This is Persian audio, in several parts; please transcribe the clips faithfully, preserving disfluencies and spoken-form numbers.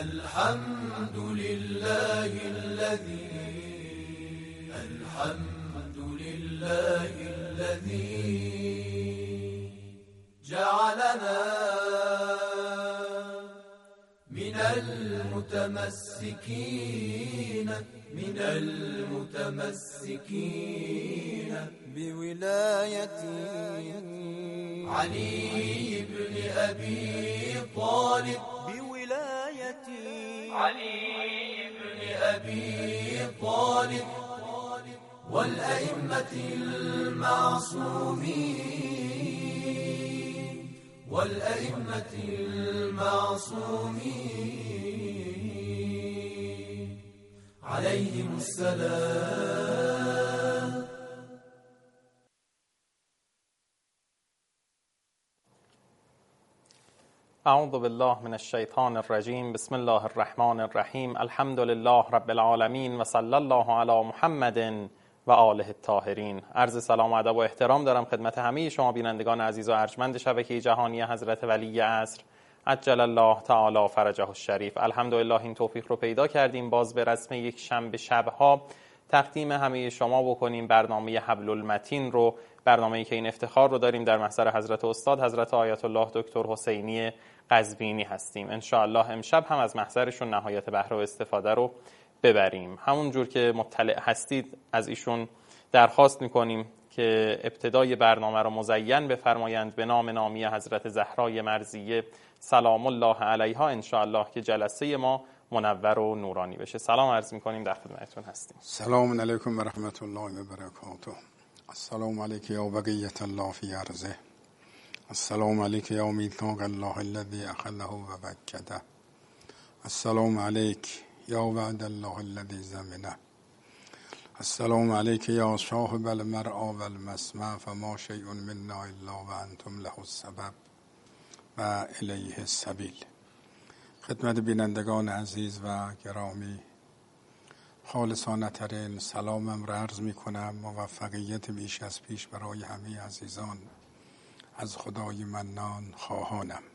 الحمد لله الذي الحمد لله الذي جعلنا من المتمسكين من المتمسكين بولاية علي بن أبي طالب بولاية علي بن أبي طالب والأئمة المعصومين والأئمة المعصومين عليهم السلام. اعوذ بالله من الشیطان الرجیم. بسم الله الرحمن الرحیم. الحمد لله رب العالمین و صلی الله علی محمد و آله الطاهرین. عرض سلام و ادب و احترام دارم خدمت همه شما بینندگان عزیز و ارجمند شبکه جهانی حضرت ولی عصر عجل الله تعالی فرجه الشریف. الحمدلله این توفیق رو پیدا کردیم باز به رسم یک شنبه شبها تقدیم همه شما بکنیم برنامه حبل المتین رو، برنامه‌ای که این افتخار رو داریم در محضر حضرت استاد حضرت آیت الله دکتر حسینی قزوینی هستیم. ان شاء الله امشب هم از محضرشون نهایت بهره و استفاده رو ببریم. همون جور که مطلع هستید از ایشون درخواست می‌کنیم که ابتدای برنامه رو مزین بفرمایند به نام نامی حضرت زهرای مرضیه سلام الله علیها، ان شاء الله که جلسه ما منور و نورانی بشه. سلام عرض می‌کنیم، در خدمتتون هستیم. سلام علیکم و رحمت الله و برکاته. السلام علیک یا بقیت الله فی ارضه. السلام علیک یا میثاق الله الذی اخذه و وکده. السلام علیک یا وعد الله الذی ضمنه. السلام علیک یا صاحب المرعی و المسمع فما شیء منا الا و انتم له السبب و الیه السبیل. خدمت بینندگان عزیز و گرامی خالصانه ترین سلامم را عرض می کنم. موفقیت بیش از پیش برای همه عزیزان از خدای منان خواهانم.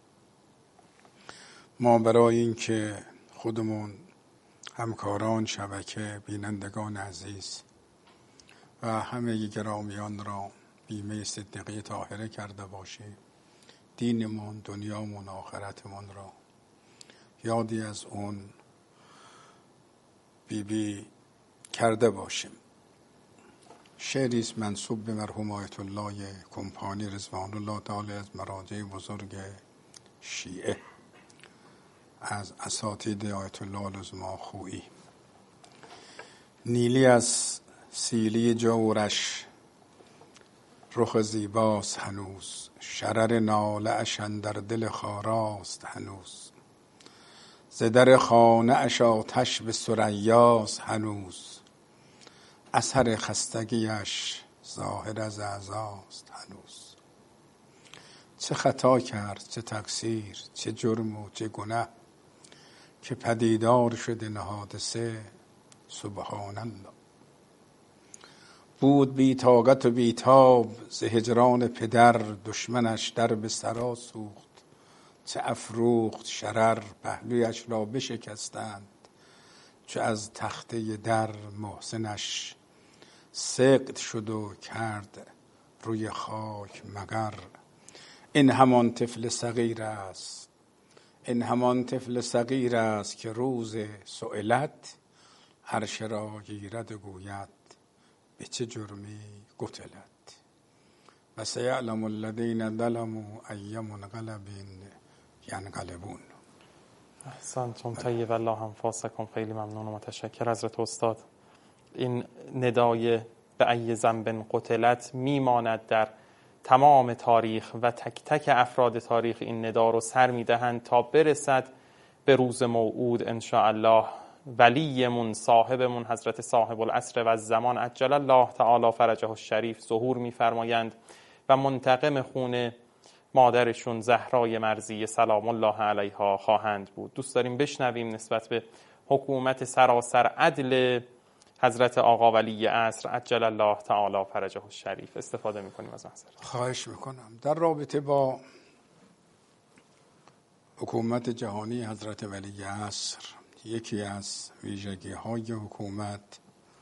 ما برای اینکه خودمون، همکاران شبکه، بینندگان عزیز و همه گرامیان را بیمه صدیقی طاهره کرده باشیم، دینمون، دنیامون، آخرتمون را یادی از اون بی بی کرده باشیم. شعری است منسوب به مرحوم آیت الله کمپانی رضوان الله تعالی از مراجع بزرگ شیعه، از اساتید آیت الله العظمی. نیلی از سیلی جورش رخ زیباست هنوز، شرر ناله اش اندر دل خاراست هنوز، ز در خانه اش آتش به ثریاست هنوز، اثر خستگیش ظاهر از اعضاست هنوز. چه خطا کرد، چه تقصیر، چه جرم و چه گناه که پدیدار شده این حادثه سبحان الله. بود بی طاقت و بی تاب ز هجران پدر، دشمنش در به سرا سوخت چه افروخت شرر، پهلویش را بشکستند چو از تخته در، محسنش سقط شد و کرد روی خاک مقر. این همان طفل صغیر است، این همان طفل صغیر است که روز سؤلت عرش را گیرد و گوید به چه جرمی قتلت. و سیعلم الذین ظلموا ای منقلب ینقلبون. احسنتم، طیب الله انفاسکم. خیلی ممنون و متشکر حضرت استاد. این ندای به ای ذنب قتلت میماند در تمام تاریخ و تک تک افراد تاریخ این ندا رو سر میدهند تا برسد به روز موعود ان شاء الله. ولیمون، صاحبمون، حضرت صاحب العصر و الزمان عجل الله تعالی فرجه الشریف ظهور میفرمایند و منتقم خون مادرشون زهرای مرضیه سلام الله علیها خواهند بود. دوست داریم بشنویم نسبت به حکومت سراسر عدل حضرت آقا ولی عصر عجل الله تعالی فرجه الشریف. استفاده میکنیم از محضر. خواهش میکنم. در رابطه با حکومت جهانی حضرت ولی عصر یکی از ویژگی های حکومت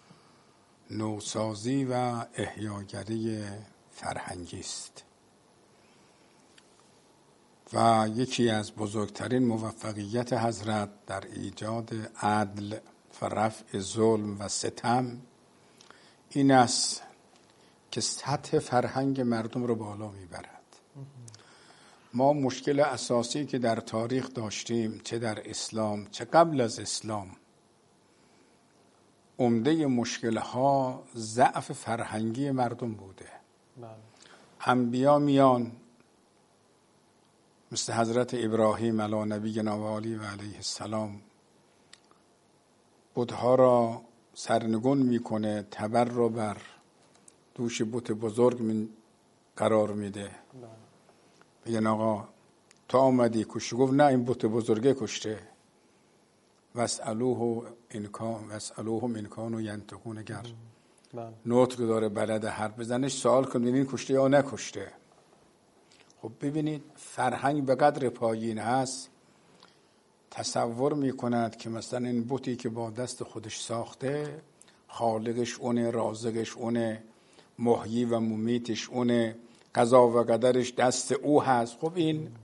نوسازی و احیاگری فرهنگی است و یکی از بزرگترین موفقیت حضرت در ایجاد عدل و رفع ظلم و ستم این است که سطح فرهنگ مردم رو بالا میبرد. ما مشکل اساسی که در تاریخ داشتیم، چه در اسلام چه قبل از اسلام، عمده مشکلها ضعف فرهنگی مردم بوده. انبیا میان مثل حضرت ابراهیم علی نبینا و آله و علیه السلام بت‌ها را سرنگون میکنه، تبر رو بر دوش بت بزرگ قرار میده. بگن آقا تو آمدی کشتی، گفت نه این بت بزرگه کشته. واسألوه انکان واسألوهم انکان و ینطقون، اگر نطق داره بلد حرف بزنش سوال کنید این کشته یا نکشته. خب ببینید فرهنگ به قدر پایین هست تصور میکند که مثلا این بتی که با دست خودش ساخته خالقش اونه، رازقش اونه، محیی و ممیتش اونه، قضا و قدرش دست او هست. خب این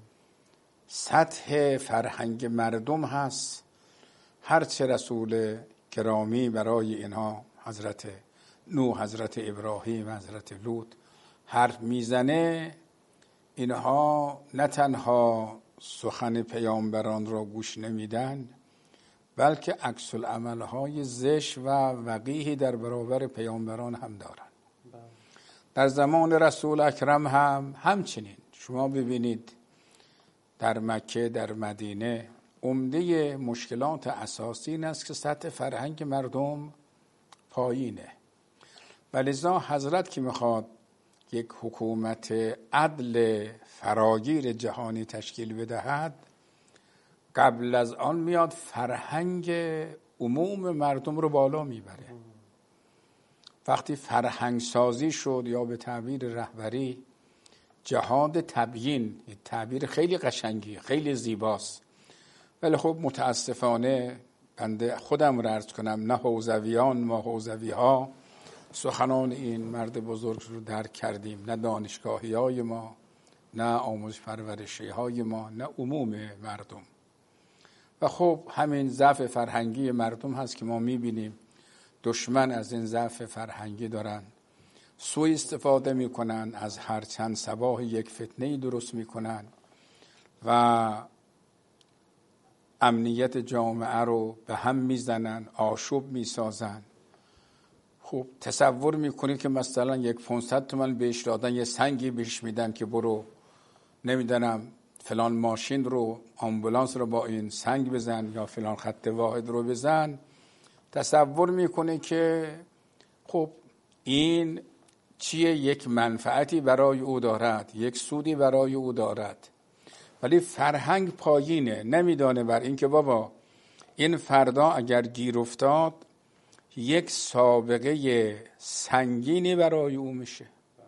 سطح فرهنگ مردم هست. هرچه رسول کرامی برای اینها حضرت نوح، حضرت ابراهیم، حضرت لوط حرف میزنه، اینها نه تنها سخن پیامبران را گوش نمیدن بلکه عکس العمل‌های زشت و وقیحی در برابر پیامبران هم دارن. در زمان رسول اکرم هم همچنین. شما ببینید در مکه، در مدینه عمده مشکلات اساسی این است که سطح فرهنگ مردم پایینه. ولذا حضرت که میخواد یک حکومت عدل فراگیر جهانی تشکیل بدهد، قبل از آن میاد فرهنگ عموم مردم رو بالا میبره. وقتی فرهنگ سازی شد، یا به تعبیر رهبری جهاد تبیین، تعبیر خیلی قشنگی، خیلی زیباست، ولی خب متاسفانه بنده خودم رو عرض کنم، نه حوزویان ما حوزوی ها سخنان این مرد بزرگ رو درک کردیم، نه دانشگاهی های ما، نه آموزش پرورشی های ما، نه عموم مردم. و خب همین ضعف فرهنگی مردم هست که ما میبینیم دشمن از این ضعف فرهنگی دارن سوء استفاده میکنن، از هر چند صباح یک فتنه‌ای درست میکنن و امنیت جامعه رو به هم میزنن، آشوب میسازن. خب تصور میکنید که مثلا یک پانصد تومن بهش دادن، یه سنگی بهش میدن که برو نمیدونم فلان ماشین رو، آمبولانس رو با این سنگ بزن یا فلان خط واحد رو بزن. تصور میکنه که خب این چیه، یک منفعتی برای او دارد، یک سودی برای او دارد، ولی فرهنگ پایینه، نمیدانه بر این که بابا این فردا اگر گیر افتاد یک سابقه سنگینی برای او میشه.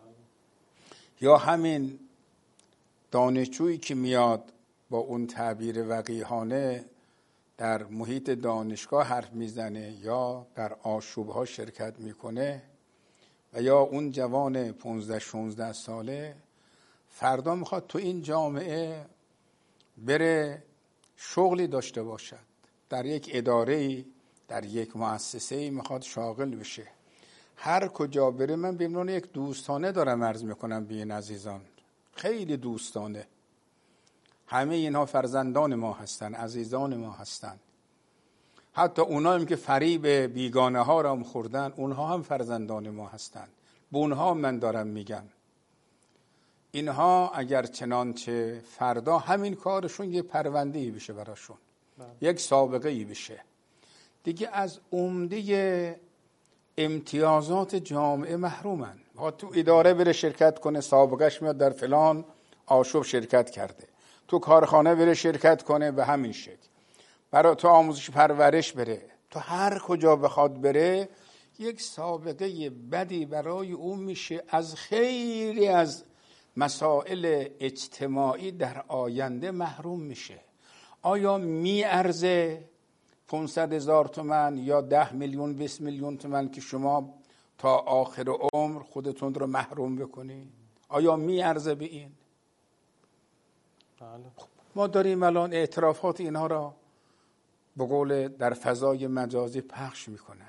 یا همین دانشجویی که میاد با اون تعبیر وقیحانه در محیط دانشگاه حرف میزنه یا در آشوبها شرکت میکنه، و یا اون جوان پانزده شانزده ساله فردا میخواد تو این جامعه بره شغلی داشته باشد، در یک اداره‌ای، در یک مؤسسه‌ای میخواد شاغل بشه. هر کجا بره، من به عنوان یک دوستانه دارم عرض میکنم به این عزیزان، خیلی دوستانه، همه اینها فرزندان ما هستن، عزیزان ما هستن. حتی اونها هم که فریب بیگانه ها را هم خوردن، اونها هم فرزندان ما هستن. به اونها من دارم میگم اینها اگر چنانچه فردا همین کارشون یه پرونده‌ای بشه براشون، یک سابقه‌ای بشه، دیگه از عمده امتیازات جامعه محرومن. با تو اداره بره شرکت کنه، سابقهش میاد در فلان آشوب شرکت کرده، تو کارخانه بره شرکت کنه به همین شکل، برای تو آموزش پرورش بره، تو هر کجا بخواد بره یک سابقه بدی برای اون میشه، از خیلی از مسائل اجتماعی در آینده محروم میشه. آیا میارزه پانصد هزار تومن یا ده میلیون بیست میلیون تومن که شما تا آخر عمر خودتون رو محروم بکنی؟ آیا میارزه به این؟ بله. ما داریم الان اعترافات اینها را به قول در فضای مجازی پخش میکنن.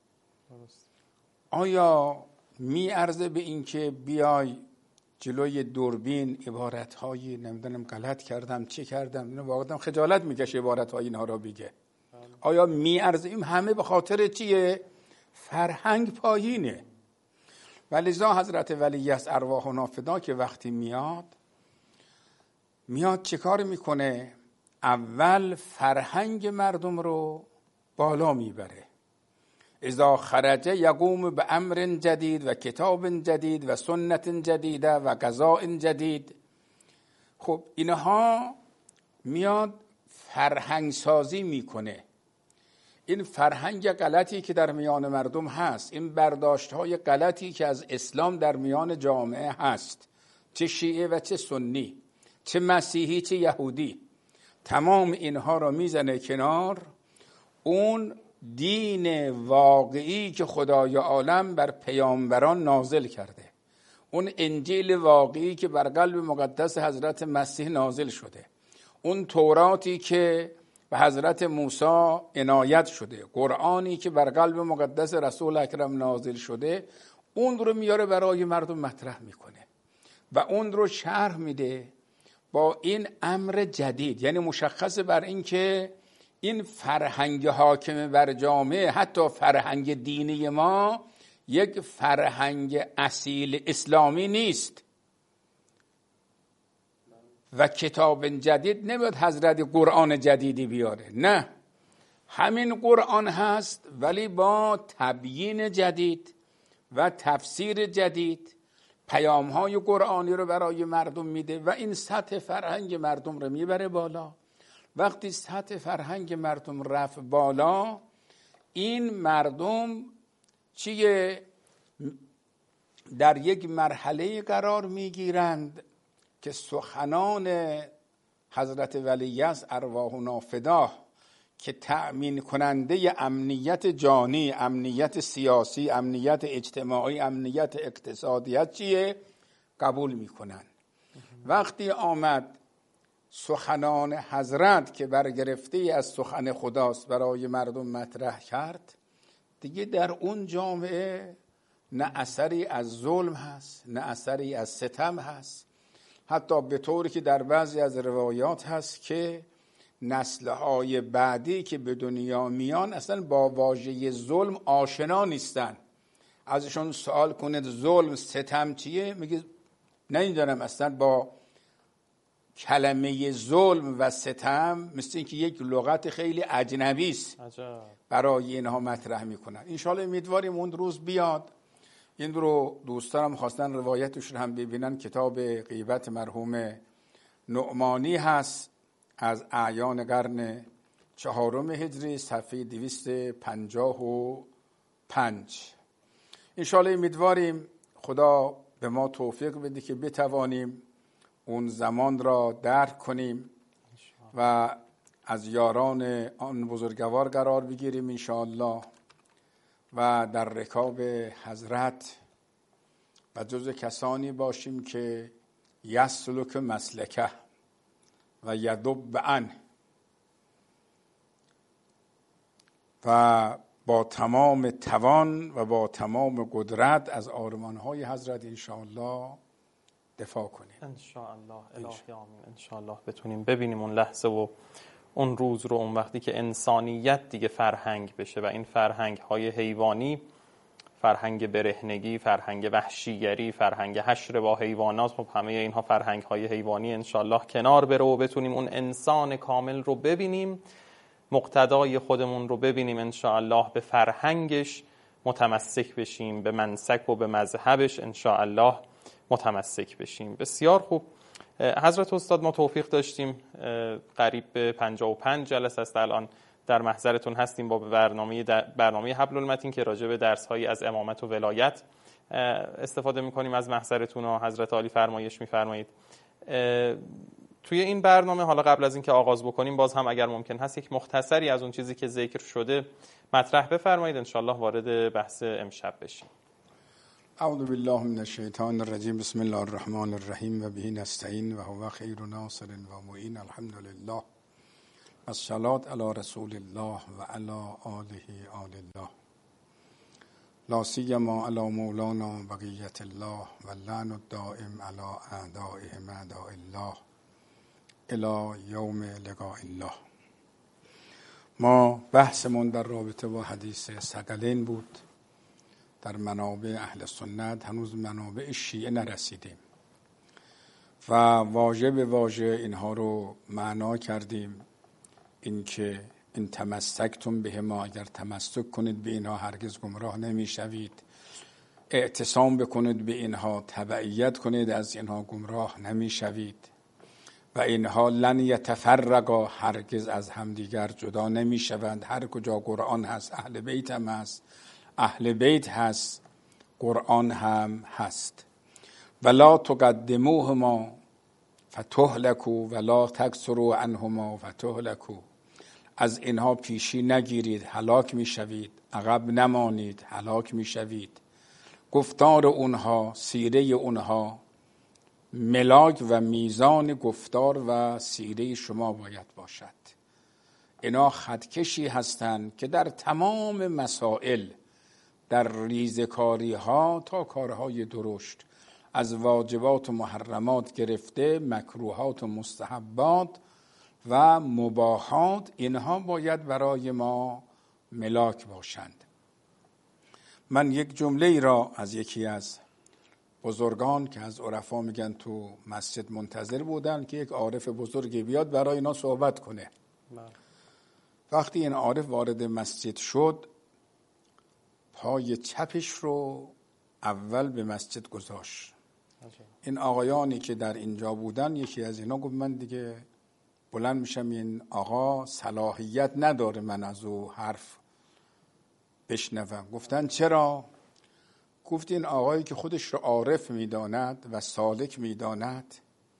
آیا میارزه به این که بیای جلوی دوربین عبارتهایی نمیدونم غلط کردم چه کردم، اینو واقعا خجالت میکشه عبارتهای اینها را بگه؟ آیا میارزه؟ این همه به خاطر چیه؟ فرهنگ پایینه. ولذا حضرت ولی از ارواحنا فدا که وقتی میاد میاد چه کار میکنه؟ اول فرهنگ مردم رو بالا میبره. اذا خرج یقوم به امر جدید و کتاب جدید و سنت جدیده و قضاء جدید. خب اینها میاد فرهنگ سازی میکنه. این فرهنگ غلطی که در میان مردم هست، این برداشت های غلطی که از اسلام در میان جامعه هست، چه شیعه و چه سنی، چه مسیحی چه یهودی، تمام اینها را میزنه کنار. اون دین واقعی که خدای عالم بر پیامبران نازل کرده، اون انجیل واقعی که بر قلب مقدس حضرت مسیح نازل شده، اون توراتی که به حضرت موسی عنایت شده، قرآنی که بر قلب مقدس رسول اکرم نازل شده، اون رو میاره برای مردم مطرح میکنه و اون رو شرح میده با این امر جدید. یعنی مشخص بر این که این فرهنگ حاکم بر جامعه، حتی فرهنگ دینی ما، یک فرهنگ اصیل اسلامی نیست و کتاب جدید نمیاد حضرت قرآن جدیدی بیاره، نه، همین قرآن هست ولی با تبیین جدید و تفسیر جدید پیام‌های قرآنی رو برای مردم میده و این سطح فرهنگ مردم رو میبره بالا. وقتی سطح فرهنگ مردم رفت بالا، این مردم چیه؟ در یک مرحله قرار میگیرند که سخنان حضرت ولیعصر ارواحنا فدا که تأمین کننده امنیت جانی، امنیت سیاسی، امنیت اجتماعی، امنیت اقتصادیت چیه؟ قبول میکنن. وقتی آمد سخنان حضرت که برگرفته از سخن خداست برای مردم مطرح کرد، دیگه در اون جامعه نه اثری از ظلم هست، نه اثری از ستم هست. حتی به طوری که در بعضی از روایات هست که نسل‌های بعدی که به دنیا میان اصلا با واژه ظلم آشنا نیستن. ازشون سوال کنید ظلم ستم چیه؟ میگه نمیدونم، اصلا با کلمه ظلم و ستم مثل اینکه یک لغت خیلی اجنبی است برای اینها مطرح میکنن. انشالله امیدواریم اون روز بیاد. این رو دوستانم خواستن روایتش رو هم ببینن. کتاب غیبت مرحوم نعمانی هست از اعیان قرن چهارم هجری، صفحه دویست و پنجاه و پنج. انشالله امیدواریم خدا به ما توفیق بده که بتوانیم اون زمان را درک کنیم و از یاران آن بزرگوار قرار بگیریم انشاءالله و در رکاب حضرت و جز کسانی باشیم که یسلک مسلکه و یدب عنه و با تمام توان و با تمام قدرت از آرمان‌های حضرت انشاءالله دفاع کنیم. انشاءالله الهی آمین. انشاءالله بتونیم ببینیم اون لحظه و اون روز رو، اون وقتی که انسانیت دیگه فرهنگ بشه و این فرهنگ های حیوانی، فرهنگ برهنگی، فرهنگ وحشیگری، فرهنگ حشر با حیوانات، خب همه اینها فرهنگ های حیوانی انشاءالله کنار بره و بتونیم اون انسان کامل رو ببینیم، مقتدای خودمون رو ببینیم انشاءالله، به فرهنگش متمسک بشیم، به منسک و به مذهبش انشاءالله متمسک بشیم. بسیار خوب حضرت استاد، ما توفیق داشتیم قریب به پنجاه و پنج جلسه است الان در محضرتون هستیم با برنامه برنامه حبل المتین که راجع به درس‌هایی از امامت و ولایت استفاده می‌کنیم از محضرتون و حضرت عالی فرمایش می‌فرمایید. توی این برنامه حالا قبل از اینکه آغاز بکنیم باز هم اگر ممکن هست یک مختصری از اون چیزی که ذکر شده مطرح بفرمایید، انشالله وارد بحث امشب بشیم. اعوذ بالله من الشیطان الرجیم. بسم الله الرحمن الرحیم و به نستعین و هو خیر ناصر و معین. الحمد لله الصلاة علی رسول الله و علی آله آل الله لا سیما علی مولانا بقیت الله و اللعن الدائم علی اعدائهم اعداء الله الی یوم لقاء الله. ما بحثمون در رابطه با حدیث ثقلین بود. در منابع اهل سنت هنوز منابع شیعه نرسیدیم و واژه به واژه اینها رو معنا کردیم. اینکه این تمسکتم به ما، اگر تمسک کنید به اینها هرگز گمراه نمیشوید، اعتصام بکنید به اینها، تبعیت کنید از اینها گمراه نمیشوید و اینها لن یتفرقا، هرگز از همدیگر جدا نمیشوند. هر کجا قرآن هست اهل بیت هم هست، اهل بیت هست قرآن هم هست. ولا تقدموهما فتهلكوا ولا تکثروا عنهما فتهلكوا، از اینها پیشی نگیرید هلاک میشوید، عقب نمانید هلاک میشوید. گفتار اونها، سیره اونها ملاک و میزان گفتار و سیره شما باید باشد. اینا خطکشی هستند که در تمام مسائل، در ریزکاری ها تا کارهای درشت، از واجبات و محرمات گرفته مکروهات و مستحبات و مباحات، اینها باید برای ما ملاک باشند. من یک جمله ای را از یکی از بزرگان که از عرفا میگن تو مسجد منتظر بودن که یک عارف بزرگی بیاد برای اینا صحبت کنه. وقتی این عارف وارد مسجد شد، پای چپش رو اول به مسجد گذاشت. این آقایانی که در اینجا بودن، یکی از اینا گفت من دیگه بلند میشم، این آقا صلاحیت نداره من از او حرف بشنوم. گفتن چرا؟ گفت این آقایی که خودش رو عارف میداند و سالک میداند،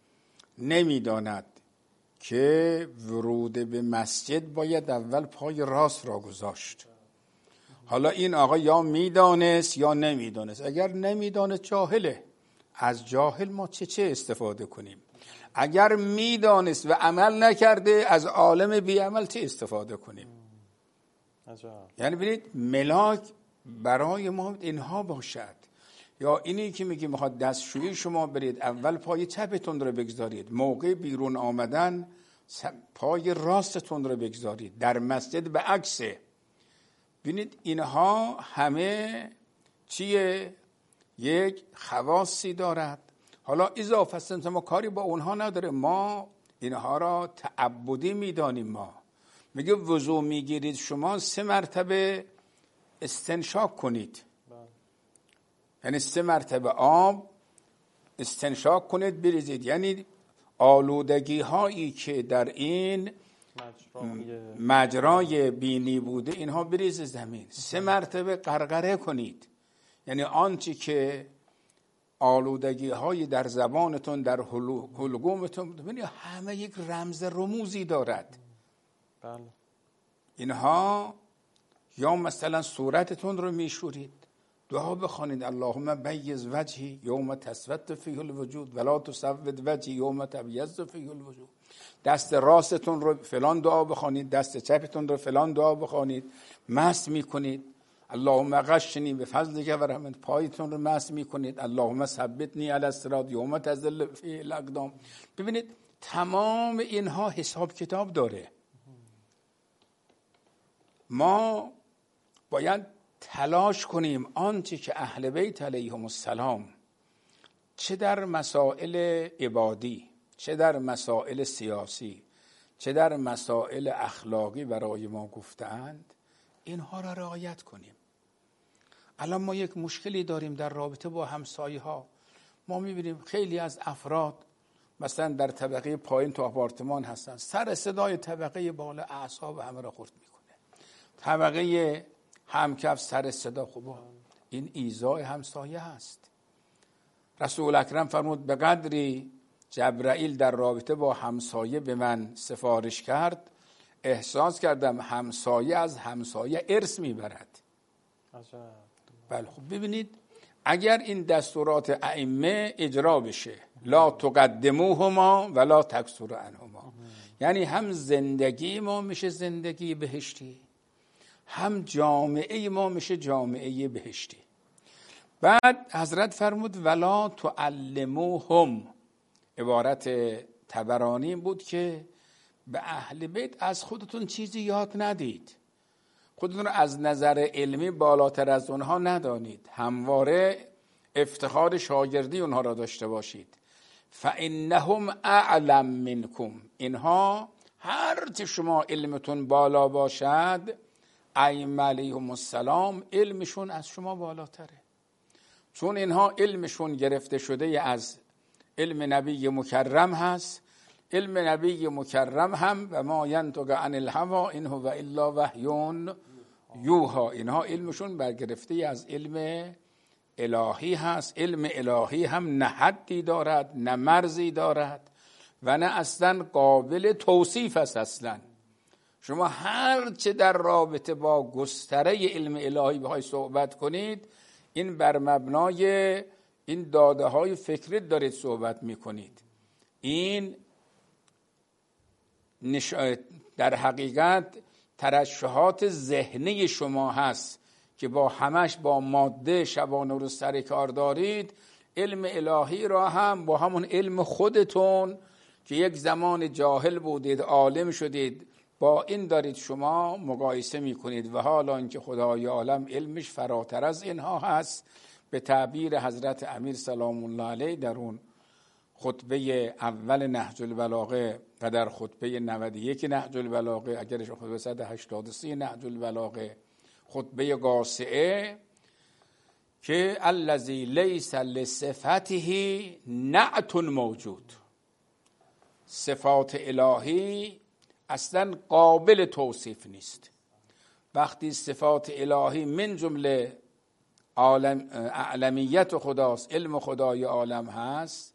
نمیداند که ورود به مسجد باید اول پای راست را گذاشت. حالا این آقا یا میدانست یا نمیدانست. اگر نمیدانست جاهله، از جاهل ما چه چه استفاده کنیم؟ اگر میدانست و عمل نکرده، از عالم بی عمل چه استفاده کنیم؟ عجب. یعنی ببینید ملاک برای ما اینها باشد. یا اینی که میگه میخواد دستشویی شما برید، اول پای چپتون رو بگذارید، موقع بیرون آمدن پای راستتون رو بگذارید. در مسجد به عکسه. ببینید اینها همه چیه؟ یک خواصی دارد. حالا اضافه است ما کاری با اونها نداره، ما اینها را تعبدی میدانیم. ما میگه وضو میگیرید شما سه مرتبه استنشاق کنید، یعنی سه مرتبه آب استنشاق کنید بریزید. یعنی آلودگی هایی که در این مجرای بینی بوده اینها بریز زمین. سه مرتبه غرغره کنید، یعنی آنچه که آلودگی های در زبانتون، در حلقومتون، ببینید همه یک رمز رموزی دارد. بله. اینها یا مثلا صورتتون رو میشورید، دعا بخوانید اللهم بیض وجهی یوم تسود فیه الوجود ولا تسود وجهی یوم تبیض فیه الوجود. دست راستتون رو فلان دعا بخوانید، دست چپتون رو فلان دعا بخوانید. مست میکنید اللهم غشنی به فضلک و رحمت، پایتون رو مست میکنید اللهم ثبتنی علی الصراط یوم تزل فیه الاقدام. ببینید تمام اینها حساب کتاب داره. ما باید تلاش کنیم آنچه که اهل بیت علیهم السلام چه در مسائل عبادی، چه در مسائل سیاسی، چه در مسائل اخلاقی برای ما گفتند، اینها را رعایت کنیم. الان ما یک مشکلی داریم در رابطه با همسایه ها. ما میبینیم خیلی از افراد مثلا در طبقه پایین تو آپارتمان هستن، سر صدای طبقه بالا اعصاب همه را خرد میکنه. طبقه همکف سر صدا، خوبه این ایذای همسایه هست. رسول اکرم فرمود به قدری جبرائیل در رابطه با همسایه به من سفارش کرد، احساس کردم همسایه از همسایه ارث میبرد. بله خب ببینید اگر این دستورات ائمه اجرا بشه، لا تقدموهما ولا تکثروا عنهما، یعنی هم زندگی ما میشه زندگی بهشتی، هم جامعه ما میشه جامعه بهشتی. بعد حضرت فرمود ولا تعلموهم، عبارت طبرانی بود که به اهل بیت از خودتون چیزی یاد ندید، خودتون رو از نظر علمی بالاتر از اونها ندانید، همواره افتخار شاگردی اونها را داشته باشید. فانهم اعلم منکم، اینها هر چه شما علمتون بالا باشد، ائمه علیهم السلام علمشون از شما بالاتره، چون اینها علمشون گرفته شده از علم نبی مکرم هست. علم نبی مکرم هم و ما ینطق عن الهوی ان هو الا وحی یوحی، اینها علمشون برگرفته از علم الهی هست. علم الهی هم نه حدی دارد نه مرزی دارد و نه اصلا قابل توصیف است. اصلا شما هر چه در رابطه با گستره علم الهی بخوای صحبت کنید، این بر مبنای این داده های فکری دارید صحبت میکنید. این نش... در حقیقت ترشحات ذهنی شما هست که با همش با ماده شبانه و روز سر کار دارید. علم الهی را هم با همون علم خودتون که یک زمان جاهل بودید عالم شدید، با این دارید شما مقایسه میکنید و حالا اینکه خدای عالم علمش فراتر از اینها هست. به تعبیر حضرت امیر سلام الله علیه در اون خطبه اول نهج البلاغه و در خطبه نود و یک نهج البلاغه، اگرش خطبه صد و هشتاد و سه نهج البلاغه، خطبه قاصعه، که الذی لیس لصفته نعت موجود، صفات الهی اصلا قابل توصیف نیست. وقتی صفات الهی من جمله عالم اعلمیت خداست، علم خدای عالم هست،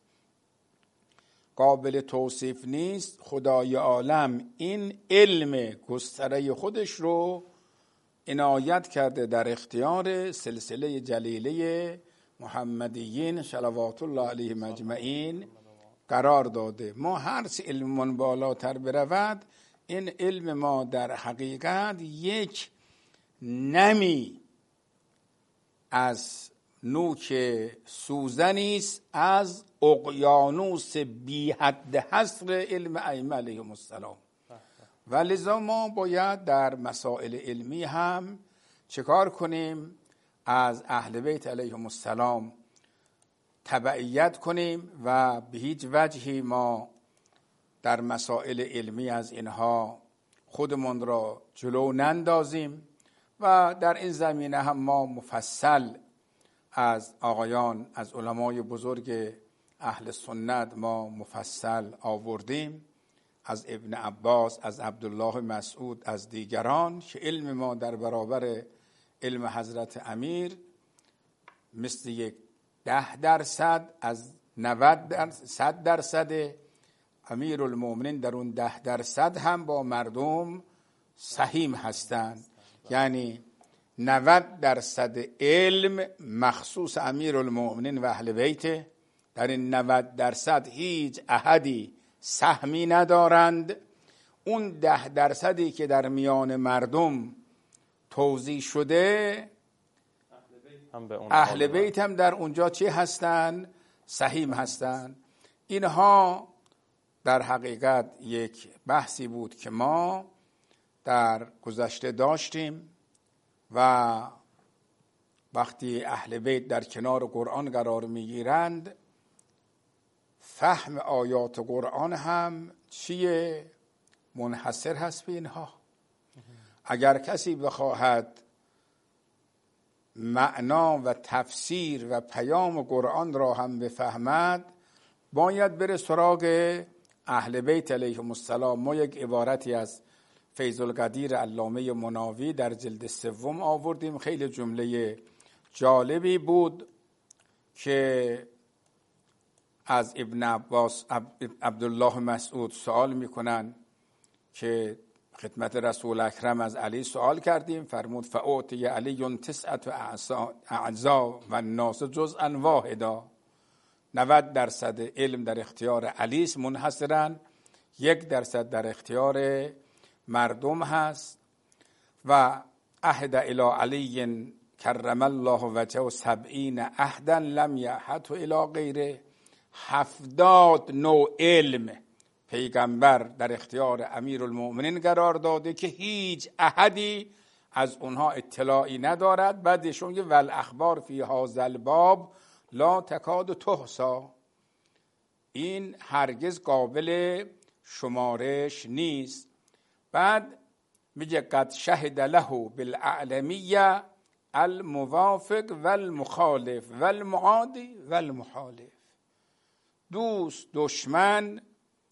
قابل توصیف نیست. خدای عالم این علم گستره خودش رو عنایت کرده در اختیار سلسله جلیله محمدیین صلوات الله علیهم اجمعین قرار داده. ما هر چه علممون بالاتر برود، این علم ما در حقیقت یک نمی از نوک سوزنی است از اقیانوس بی حد حصر علم ائمه علیهم السلام. و لذا ما باید در مسائل علمی هم چکار کنیم؟ از اهل بیت علیهم السلام تبعیت کنیم و به هیچ وجهی ما در مسائل علمی از اینها خودمون را جلو نندازیم. و در این زمینه هم ما مفصل از آقایان، از علمای بزرگ اهل سنت ما مفصل آوردیم، از ابن عباس، از عبدالله مسعود، از دیگران، که علم ما در برابر علم حضرت امیر مثل یک ده درصد از نود درصد صد درصد امیر المؤمنین در اون ده درصد هم با مردم سهیم هستند. یعنی نود درصد علم مخصوص امیر المؤمنین و اهل بیت، در این نود درصد هیچ احدی سهمی ندارند. اون ده درصدی که در میان مردم توزیع شده، اهل بیت هم در اونجا چه هستند؟ سهیم هستند. اینها در حقیقت یک بحثی بود که ما در گذشته داشتیم و وقتی اهل بیت در کنار قرآن قرار میگیرند، فهم آیات قرآن هم چیه؟ منحصر هست به اینها. اگر کسی بخواهد معنا و تفسیر و پیام قرآن را هم بفهمد، باید بره سراغ اهل بیت علیهم السلام. ما یک عبارتی از فیض القدیر علامه مناوی در جلد سوم آوردیم، خیلی جمله جالبی بود که از ابن عباس عبدالله مسعود سوال میکنن که خدمت رسول اکرم از علی سوال کردیم، فرمود فاعطی علی تسعة اعضا و الناس جزءا واحدا. نود درصد علم در اختیار علی است منحصرا، یک درصد در اختیار مردم هست. و عهد الی علی کرم الله وجهه سبعین عهدا لم یعهد الی غیره. هفتاد نوع علم پیغمبر در اختیار امیرالمؤمنین قرار داده که هیچ احدی از اونها اطلاعی ندارد. بعدشون یه والاخبار فی هذا الباب لا تکاد تحصی، این هرگز قابل شمارش نیست. بعد میگه قد شهد له بالاعلمیه الموافق والمخالف والمعادی والمحالف. دوست، دشمن،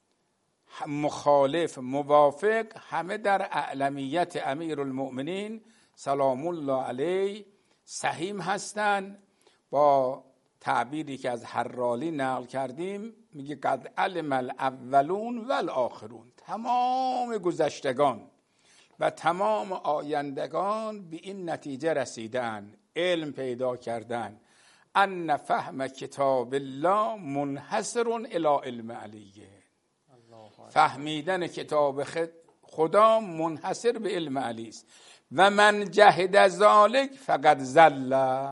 مخالف، موافق، همه در اعلمیت امیرالمؤمنین سلام الله علیه سهیم هستند. با تعبیری که از حرالی نقل کردیم میگه قد علم الاولون والآخرون، تمام گذشتگان و تمام آیندگان به این نتیجه رسیدن، علم پیدا کردن ان فهم کتاب الله منحصر الی علم علیه. فهمیدن کتاب خدا منحصر به علم علی است. و من جهد ذلک فقد ضل.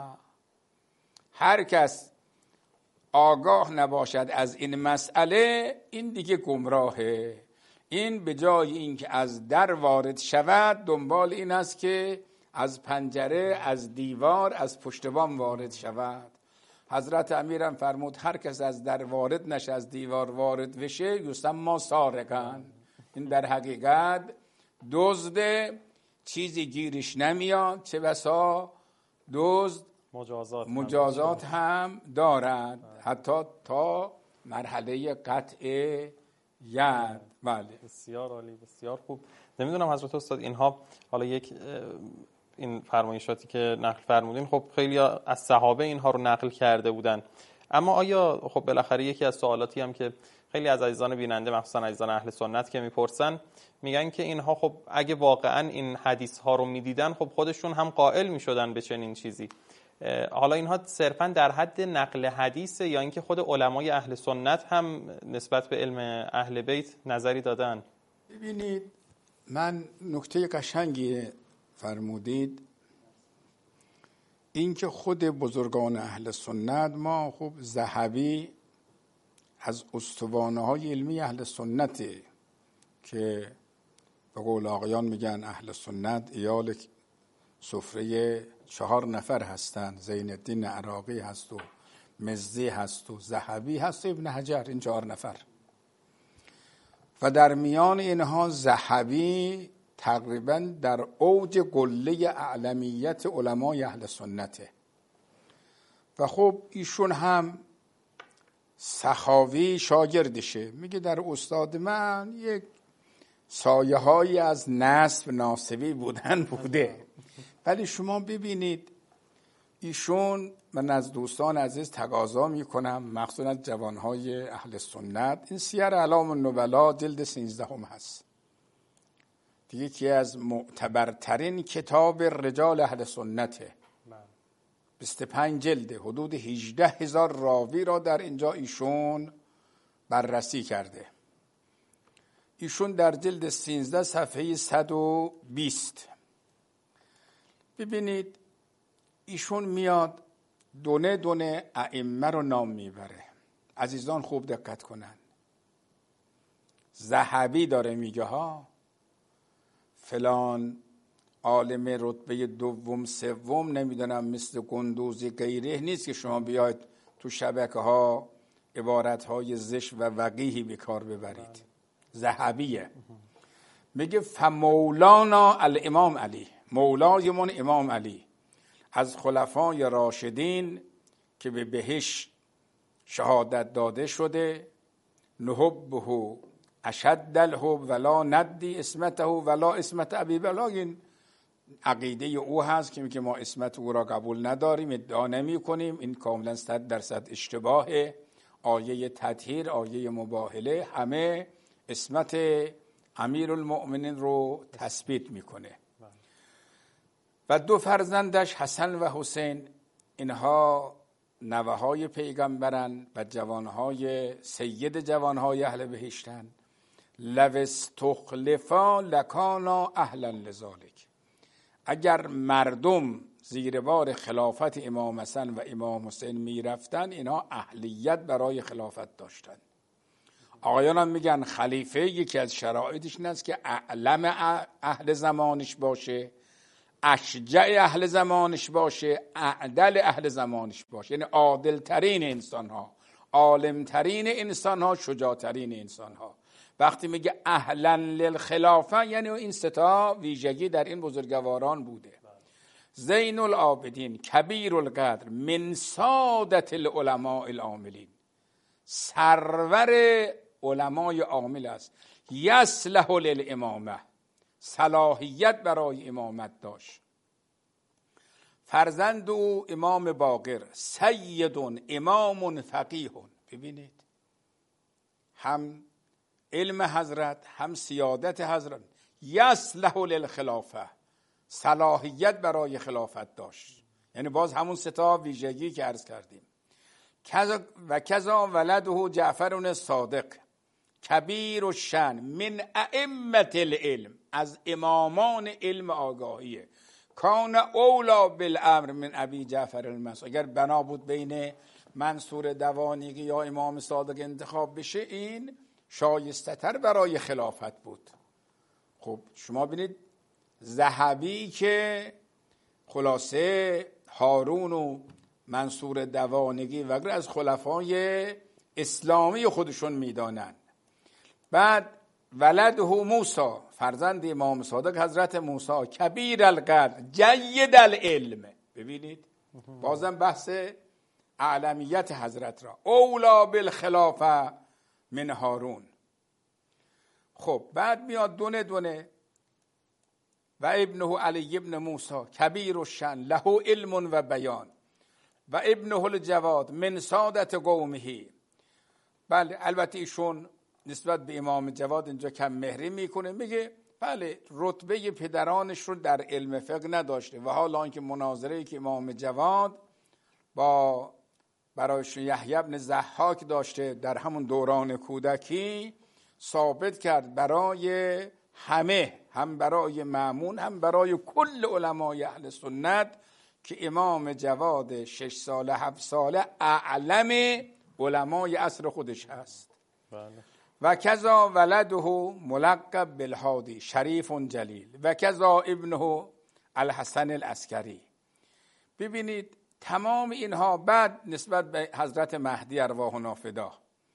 هر کس آگاه نباشد از این مسئله این دیگه گمراهه. این به جای اینکه از در وارد شود دنبال این است که از پنجره، از دیوار، از پشت بام وارد شود. حضرت امیرم فرمود هر کس از در وارد نشه از دیوار وارد بشه یسمى سارقا. این در حقیقت دزد، چیزی گیرش نمیاد، چه بسا دزد مجازات, مجازات هم دارد، حتی تا مرحله قطع ید. بله بسیار عالی، بسیار خوب. نمیدونم حضرت استاد اینها حالا یک این فرمایشاتی که نقل فرمودین خب خیلی از صحابه اینها رو نقل کرده بودن، اما آیا خب بالاخره یکی از سوالاتی هم که خیلی از عزیزان بیننده مخصوصا عزیزان اهل سنت که میپرسن میگن که اینها خب اگه واقعا این حدیث ها رو میدیدن خب خودشون هم قائل میشدن به چنین چیزی. حالا اینها صرفا در حد نقل حدیث یا اینکه خود علمای اهل سنت هم نسبت به علم اهل بیت نظری دادن؟ ببینید من نکته قشنگی فرمودید، این که خود بزرگان اهل سنت، ما خب ذهبی از استوانه های علمی اهل سنته که به قول آقایان میگن اهل سنت ایال سفره چهار نفر هستند، زین الدین عراقی هست و مزی هست و ذهبی هست و ابن حجر، این چهار نفر. و در میان اینها ذهبی تقریبا در اوج قله اعلمیت علمای اهل سنته. و خب ایشون هم سخاوی شاگردشه، میگه در استاد من یک سایه هایی از نسب ناسبی بودن بوده. ولی شما ببینید ایشون، من از دوستان عزیز تقاضا میکنم مخصوصا از جوانهای اهل سنت، این سیر اعلام النبلا جلد سیزده هم هست دیگه که از معتبرترین کتاب رجال اهل سنته، بیست و پنج جلده، حدود هجده هزار راوی را در اینجا ایشون بررسی کرده. ایشون در جلد سیزده صفحه صد و بیست ببینید ایشون میاد دونه دونه ائمه رو نام میبره. عزیزان خوب دقت کنن، ذهبی داره میگه ها فلان عالم رتبه دوم سوم نمیدونم مثل قندوزی غیره نیست که شما بیاید تو شبکه ها عبارت های زشت و وقیحی به کار ببرید. ذهبیه میگه فمولانا الامام علی، مولایمون امام علی از خلفای راشدین که به بهشت شهادت داده شده، نحبه اشد الحب ولا ندی اسمته ولا اسمت ابی بلا. این عقیده او هست که میگه ما اسمت او را قبول نداریم، ادعا نمی کنیم، این کاملا صد درصد اشتباهه. آیه تطهیر، آیه مباهله، همه اسمت امیرالمؤمنین رو تثبیت میکنه. و دو فرزندش حسن و حسین، اینها نوه‌های پیغمبرن و جوانهای سید جوانهای اهل بهشتن. لو استخلفا لکانا اهلا لذالک، اگر مردم زیر بار خلافت امام حسن و امام حسین میرفتن اینها اهلیت برای خلافت داشتن. آقایان هم میگن خلیفه یکی از شرایطش این است که اعلم اهل زمانش باشه، اشجع اهل زمانش باشه، اعدل اهل زمانش باشه، یعنی عادل ترین انسان ها، عالم ترین انسان ها، شجاع ترین انسان ها. وقتی میگه اهلا للخلافه یعنی این ستا ویژگی در این بزرگواران بوده. زین العابدین کبیر القدر من سادت العلماء العاملین، سرور علمای عامل است. یصلح للامامه، صلاحیت برای امامت داشت. فرزند او امام باقر سید امام فقیه، ببینید هم علم حضرت هم سیادت حضرت. یصلح للخلافه، صلاحیت برای خلافت داشت، یعنی باز همون ستا ویژگی که عرض کردیم. و کذا ولده جعفر صادق کبیر الشأن من ائمة العلم، از امامان علم آگاهیه. کان اولا بالامر من ابی جعفر المنصور، اگر بنا بود بین منصور دوانیقی یا امام صادق انتخاب بشه این شایسته تر برای خلافت بود. خب شما بینید ذهبی که خلاصه هارون و منصور دوانیقی وغیره از خلفای اسلامی خودشون میدانن. بعد ولده موسی، فرزند امام صادق حضرت موسی کبیر القدر جید العلم، ببینید بازم بحث اعلمیت حضرت را. اولا بالخلافه من هارون. خب بعد میاد دونه دونه. و ابنه علی ابن موسی کبیر الشأن له علم و بیان و ابنه الجواد من سادت قومه. بله البته ایشون نسبت به امام جواد اینجا کم مهری میکنه، میگه بله رتبه پدرانش رو در علم فقه نداشته و حالا اینکه مناظره‌ای که امام جواد با برایشون یحیی بن ضحاک داشته در همون دوران کودکی ثابت کرد برای همه، هم برای مأمون هم برای کل علمای اهل سنت، که امام جواد شش ساله هفت ساله اعلم علمای عصر خودش هست. بله. و کذا ولده ملقب بالهادی شریف جلیل و کذا ابنه الحسن العسکری. ببینید تمام اینها. بعد نسبت به حضرت مهدی ارواحنا فدا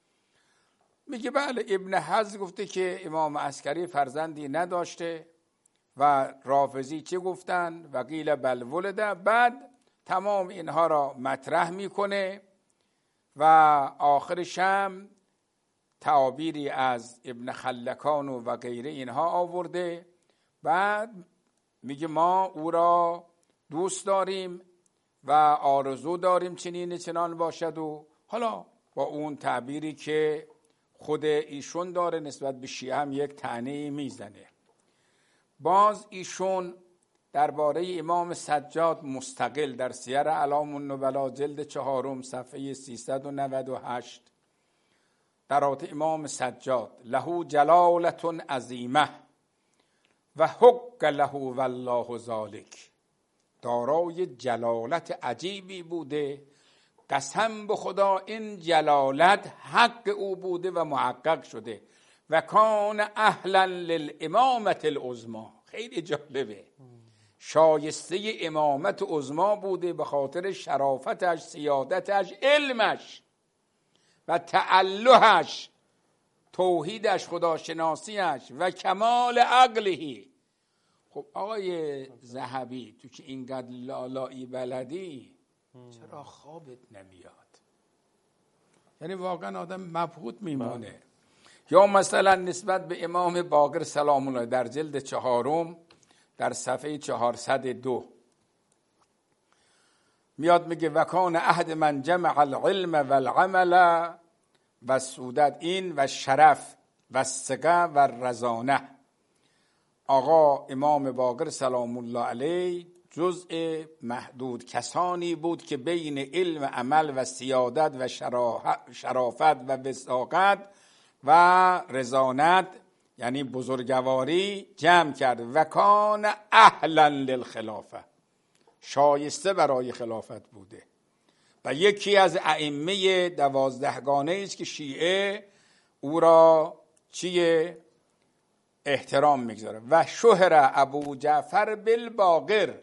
میگه بله ابن حزم گفته که امام عسکری فرزندی نداشته و رافضی چه گفتن و قیل بل ولده. بعد تمام اینها را مطرح میکنه و آخرش هم تعابیری از ابن خلکان و غیره اینها آورده. بعد میگه ما او را دوست داریم و آرزو داریم چنین چنان باشد. و حالا با اون تعبیری که خود ایشون داره نسبت به شیعه هم یک طعنه میزنه. باز ایشون درباره امام سجاد مستقل در سیر اعلام النبلا جلد چهارم صفحه سیصد و نود و هشت درات امام سجاد له جلالت عظیمه و حق له والله ذالک، دارای جلالت عجیبی بوده، قسم به خدا این جلالت حق او بوده و محقق شده. و کان اهلا للامامت العظمی، خیلی جالبه، شایسته امامت عظمی بوده به خاطر شرافتش، سیادتش، علمش و تعلهش، توحیدش، خداشناسیش و کمال عقلهی. خب آقای ذهبی تو که اینقدر لالایی بلدی چرا خوابت نمیاد؟ یعنی واقعا آدم مبهوت میمانه. یا مثلا نسبت به امام باقر سلام الله در جلد چهارم در صفحه چهارصد و دو میاد میگه وکان عهد من جمع العلم والعمل و سودت این و شرف و ثقه و رزانه. آقا امام باقر سلام الله علیه جزء محدود کسانی بود که بین علم عمل و سیادت و شرافت و وثاقت و رزانت یعنی بزرگواری جمع کرد و کان اهلا للخلافه، شایسته برای خلافت بوده و یکی از ائمه دوازدهگانه است که شیعه او را چیه احترام میگذاره. و شهر ابو جعفر بالباقر،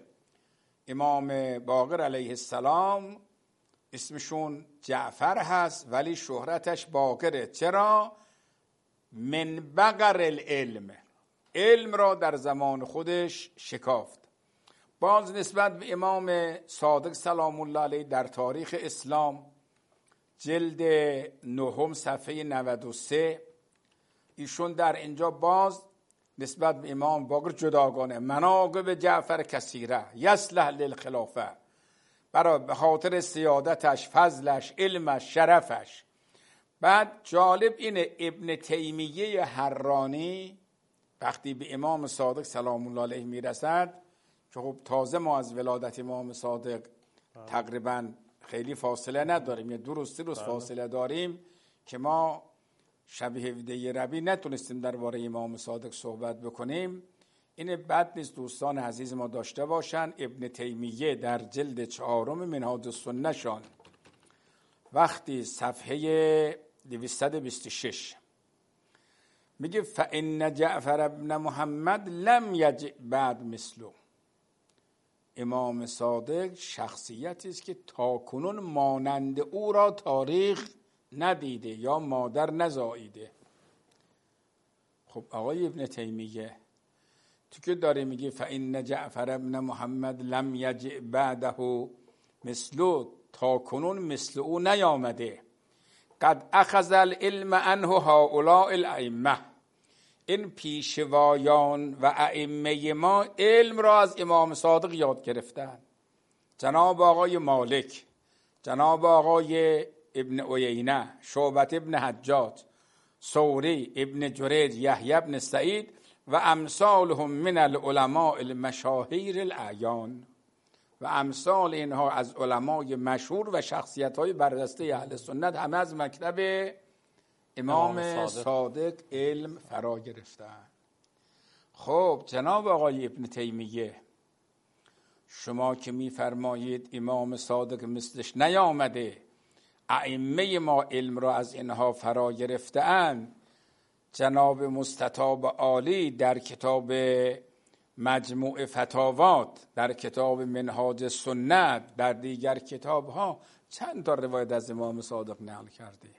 امام باقر علیه السلام اسمشون جعفر هست ولی شهرتش باقره. چرا؟ من بقر العلم، علم را در زمان خودش شکافت. باز نسبت به امام صادق سلام الله علیه در تاریخ اسلام جلد نهم صفحه نود و سه ایشون در اینجا باز نسبت به امام باقر جداگانه مناقب جعفر کثیره یصلح للخلافه، برای به خاطر سیادتش، فضلش، علمش، شرفش. بعد جالب اینه ابن تیمیه حرانی وقتی به امام صادق سلام الله علیه میرسد که خب تازه ما از ولادت امام صادق تقریبا خیلی فاصله نداریم، یه دو روز سه روز فاصله داریم که ما شب هفده ربیع نتونستیم درباره امام صادق صحبت بکنیم. این بد نیست دوستان عزیز ما داشته باشن. ابن تیمیه در جلد چهارم منهاج السنه شان وقتی صفحه دویست و بیست و شش میگه فإن جعفر ابن محمد لم یجئ بعد مثله، امام صادق شخصیتی است که تاکنون مانند او را تاریخ ندیده یا مادر نزاییده. خب آقای ابن تیمیه تو که داره میگه فإن جعفر ابن محمد لم یجئ بعده مثله، تاکنون مثل او نیامده. قد اخذ العلم عنه هؤلاء الائمه، این پیشوایان و ائمه ما علم را از امام صادق یاد گرفتن. جناب آقای مالک، جناب آقای ابن عیینه، شعبة ابن حجاج، ثوری، ابن جریج، یحیی ابن سعید و امثالهم من العلماء المشاهیر الاعیان، و امثال اینها از علمای مشهور و شخصیت‌های برجسته اهل سنت همه از مکتب امام, امام صادق. صادق علم فرا گرفتن. خب جناب آقای ابن تیمیه، شما که می‌فرمایید امام صادق مثلش نیامده، ائمه ما علم را از اینها فرا گرفته‌اند، جناب مستطاب عالی در کتاب مجموع فتاوات، در کتاب منهاج سنت، در دیگر کتاب‌ها چند تا روایت از امام صادق نقل کرده؟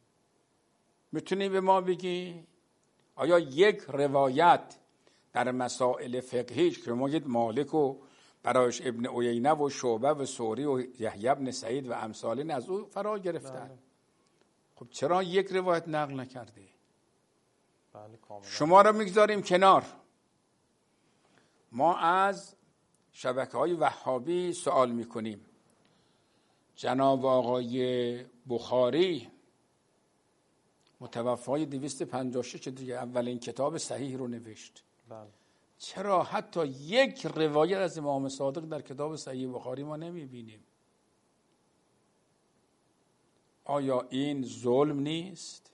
میتونی به ما بگی آیا یک روایت در مسائل فقهیش که ما گید مالک و برایش ابن عیینه و شعبه و ثوری و یحیی ابن سعید و امثالین از او فرا گرفتن؟ بله. خب چرا یک روایت نقل نکرده؟ بله شما را میگذاریم کنار. ما از شبکه‌های وهابی سوال میکنیم. جناب آقای بخاری متوفای دویست و پنجاه و شش دیگه اولین کتاب صحیح رو نوشت. بله. چرا حتی یک روایت از امام صادق در کتاب صحیح بخاری ما نمیبینیم؟ آیا این ظلم نیست؟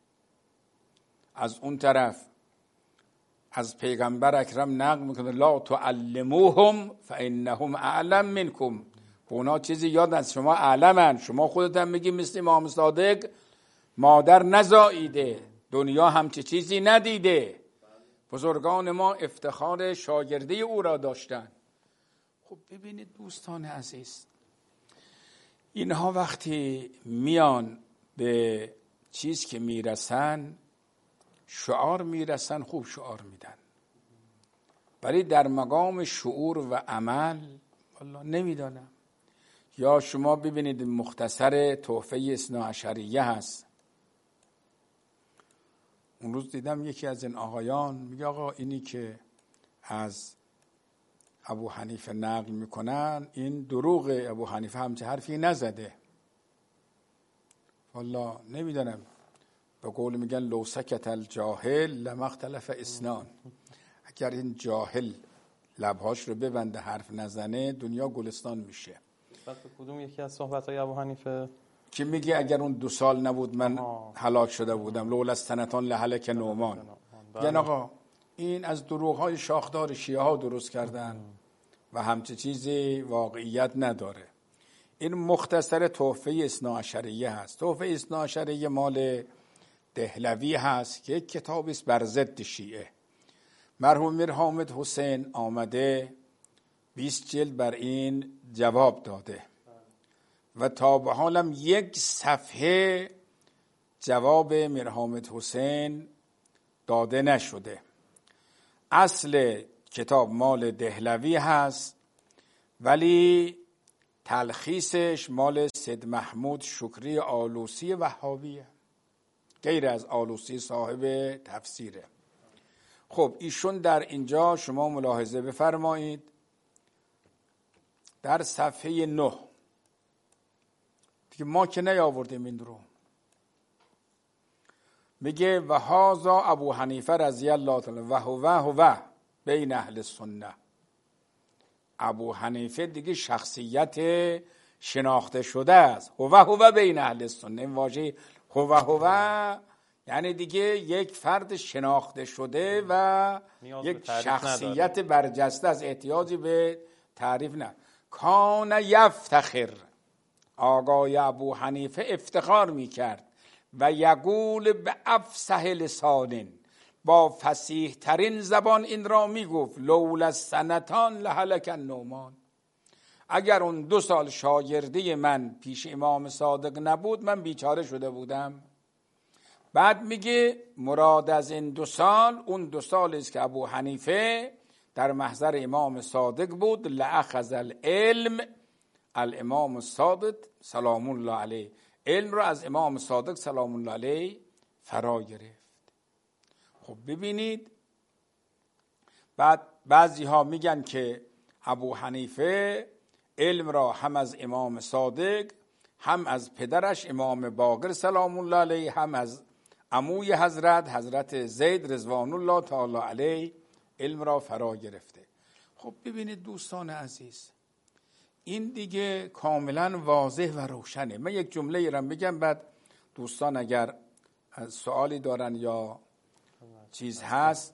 از اون طرف از پیغمبر اکرم نقل میکنه لا تعلموهم فانهم اعلم منکم، اونا چیزی یاد از شما اعلمن، شما خودت هم میگی مثل امام صادق مادر نزاییده، دنیا همچه چیزی ندیده. بزرگان ما افتخار شاگرده او را داشتن. خب ببینید دوستان عزیز، اینها وقتی میان به چیز که میرسن، شعار میرسن، خوب شعار میدن، ولی در مقام شعور و عمل والله نمیدانم. یا شما ببینید مختصر تحفه اثنا عشریه هست، اون روز دیدم یکی از این آقایان میگه آقا اینی که از ابو حنیفه نقل میکنن این دروغه، ابو حنیفه همچه حرفی نزده. والله نمیدانم به قول میگن لو سکت الجاهل لما اختلف اسنان. اگر این جاهل لبهاش رو ببنده حرف نزنه دنیا گلستان میشه. کدوم یکی از صحبت‌های ابو حنیفه که میگه اگر اون دو سال نبود من هلاک شده بودم، لولا السنتان لهلک نعمان. یعنی آقا این از دروغ‌های شاخدار شیعه ها درست کردن و همچه چیزی واقعیت نداره. این مختصر تحفه اثناعشریه هست. تحفه اثناعشریه مال دهلوی هست که یک کتابی است بر ضد شیعه. مرحوم میر حامد حسین آمده بیست جلد بر این جواب داده و تا به حالم یک صفحه جواب میر حامد حسین داده نشده. اصل کتاب مال دهلوی هست ولی تلخیصش مال سید محمود شکری آلوسی وهابیه، غیر از آلوسی صاحب تفسیره. خب ایشون در اینجا شما ملاحظه بفرمایید در صفحه نه دیگه ما که نیاوردیم این رو، میگه و هذا ابو حنیفه رضی الله تعالی و هو و هو بین اهل سنت. ابو حنیفه دیگه شخصیت شناخته شده است. هو هو بین اهل سنت، این واژه هو هو یعنی دیگه یک فرد شناخته شده و یک شخصیت نداره. برجسته از احتیاجی به تعریف نه. کان یفتخر، آقای ابو حنیفه افتخار میکرد و یقول به افصح لسان، با فصیح ترین زبان این را میگفت لولا السنتان لهلک النعمان. اگر اون دو سال شاگردی من پیش امام صادق نبود من بیچاره شده بودم. بعد میگه مراد از این دو سال اون دو سال است که ابو حنیفه در محضر امام صادق بود. لأخذ العلم الامام صادق سلام الله علیه، علم رو از امام صادق سلام الله علیه فرا گرفت. خب ببینید بعد بعضی ها میگن که ابو حنیفه علم را هم از امام صادق هم از پدرش امام باقر سلام الله علیه هم از عموی حضرت حضرت زید رضوان الله تعالی علیه علم را فرا گرفته. خب ببینید دوستان عزیز این دیگه کاملا واضح و روشنه. من یک جمله را بگم بعد دوستان اگر سوالی دارن یا چیز هست.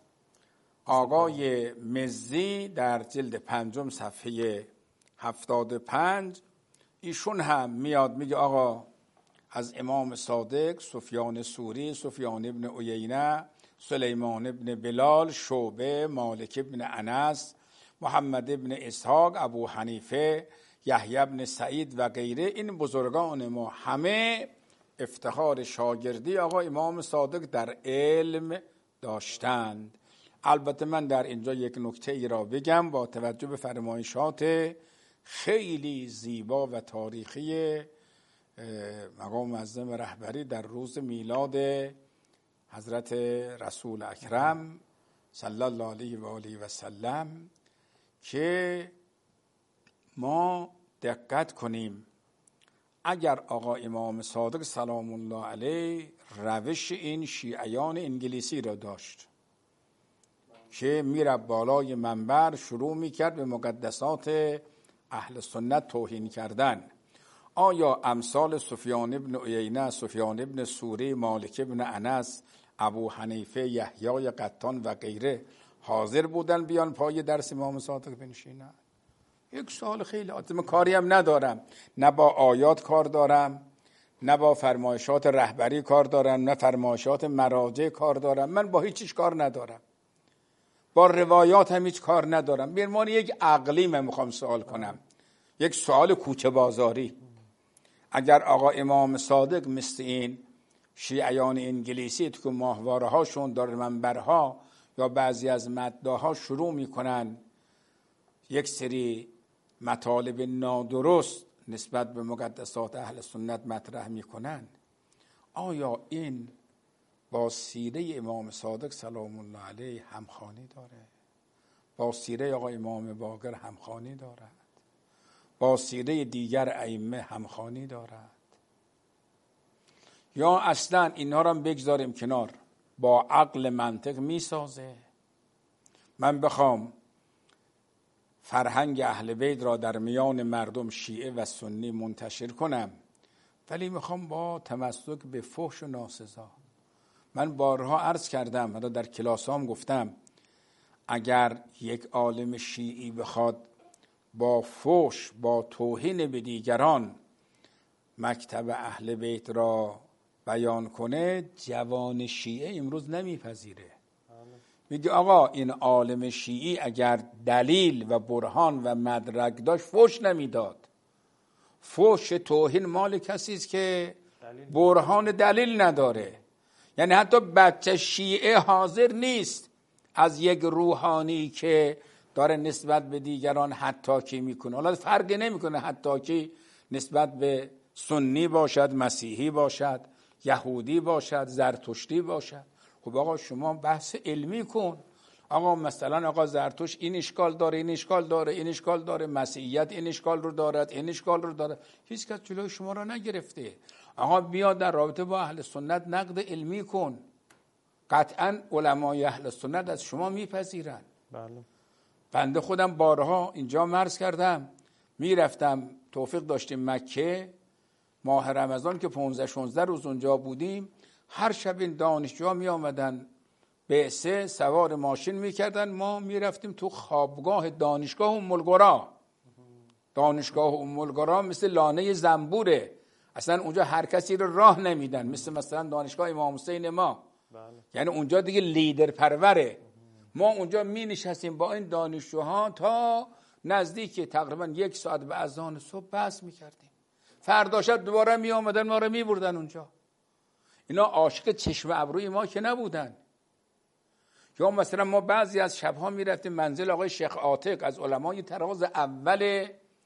آقای مزی در جلد پنجم صفحه هفتاد و پنج ایشون هم میاد میگه آقا از امام صادق سفیان ثوری، سفیان ابن عیینه، سلیمان ابن بلال، شعبه، مالک ابن انس، محمد ابن اسحاق، ابو حنیفه، یحیی ابن سعید و غیره، این بزرگان ما همه افتخار شاگردی آقا امام صادق در علم داشتند. البته من در اینجا یک نکته ای را بگم با توجه به فرمایشات خیلی زیبا و تاریخی مقام معظم رهبری در روز میلاد حضرت رسول اکرم صلی الله علیه و آله و سلم که ما دقت کنیم. اگر آقا امام صادق سلام الله علیه روش این شیعیان انگلیسی را داشت که میره بالای منبر شروع میکرد به مقدسات اهل سنت توهین کردن، آیا امثال سفیان ابن عیینه، سفیان ابن ثوری، مالک ابن انس، ابو حنیفه، یحیی قطان و غیره حاضر بودن بیان پای درس امام صادق بنشینن؟ یک سوال خیلی عادی. من کاری هم ندارم، نه با آیات کار دارم، نه با فرمایشات رهبری کار دارم، نه فرمایشات مراجع کار دارم. من با هیچ چیز کار ندارم، با روایات هم هیچ کار ندارم. به عنوان یک عقلی من میخوام سوال کنم، یک سوال کوچه بازاری. اگر آقا امام صادق مثل این شیعیان انگلیسی تو که ماهواره هاشون در منبرها یا بعضی از مداها شروع میکنن یک سری مطالب نادرست نسبت به مقدسات اهل سنت مطرح میکنن، آیا این با سیره امام صادق سلام الله علیه همخوانی داره؟ با سیره آقا امام باقر همخوانی دارد؟ با سیره دیگر ائمه همخوانی دارد؟ یا اصلا اینها رو بگذاریم کنار، با عقل منطق میسازه. من بخوام فرهنگ اهل بیت را در میان مردم شیعه و سنی منتشر کنم، ولی میخوام با تمسک به فحش و ناسزا. من بارها عرض کردم، حتی در کلاسام گفتم، اگر یک عالم شیعی بخواد با فحش، با توهین به دیگران مکتب اهل بیت را بیان کنه، جوان شیعه امروز نمیپذیره. میگه آقا این عالم شیعی اگر دلیل و برهان و مدرک داشت فحش نمیداد. فحش توهین مال کسی است که برهان دلیل نداره. یعنی حتی بچه شیعه حاضر نیست از یک روحانی که داره نسبت به دیگران حتاکی میکنه، حالا فرقی نمیکنه حتاکی نسبت به سنی باشد، مسیحی باشد، یهودی باشد، زرتشتی باشد. خب آقا شما بحث علمی کن. آقا مثلا آقا زرتشت این اشکال داره، این اشکال داره، این اشکال داره، مسیحیت این اشکال رو دارد، این اشکال رو داره. هیچ کس جلوی شما را نگرفته. آقا بیا در رابطه با اهل سنت نقد علمی کن. قطعا علمای اهل سنت از شما میپذیرن. بله. بنده خودم بارها اینجا مرز کردم، میرفتم، توفیق داشتیم مکه، ماه رمضان که پانزده شانزده روز اونجا بودیم، هر شب این دانشجوها می آمدن به سه سوار ماشین میکردن، ما میرفتیم تو خوابگاه دانشگاه ام القری. دانشگاه ام القری مثل لانه زنبوره، اصلا اونجا هر کسی رو راه نمیدن، مثل مثلا دانشگاه امام حسین ما. بله. یعنی اونجا دیگه لیدر پروره. ما اونجا می نشستیم با این دانشجوها تا نزدیک تقریبا یک ساعت به اذان صبح بحث میکردیم. فردا شب دوباره می آمدن ما رو می بردن اونجا. اینا عاشق چشم ابروی ما که نبودن. یا مثلا ما بعضی از شبها می رفتیم منزل آقای شیخ عاتق، از علمای طراز اول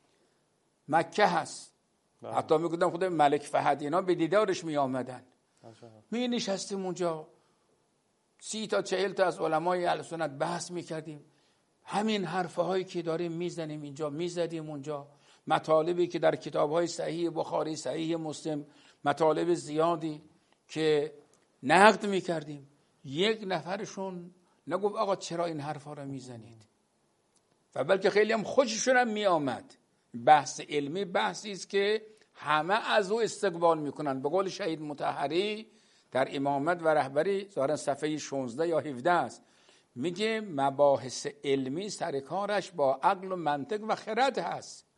مکه هست. بله. حتی می گفتم خود ملک فهد اینا به دیدارش می آمدن. می نشستیم اونجا سی تا چهل تا از علمای اهل سنت بحث می کردیم. همین حرفه هایی که داریم میزنیم اینجا میزدیم اونجا. مطالبی که در کتاب‌های صحیح بخاری، صحیح مسلم، مطالب زیادی که نقد می‌کردیم، یک نفرشون نگفت آقا چرا این حرفا رو میزنید، و بلکه خیلی هم خوششون هم میآمد. بحث علمی بحثی است که همه از او استقبال میکنن. به قول شهید مطهری در امامت و رهبری ظاهرا صفحه شانزده یا هفده است، میگه مباحث علمی سرکارش با عقل و منطق و خرد هست،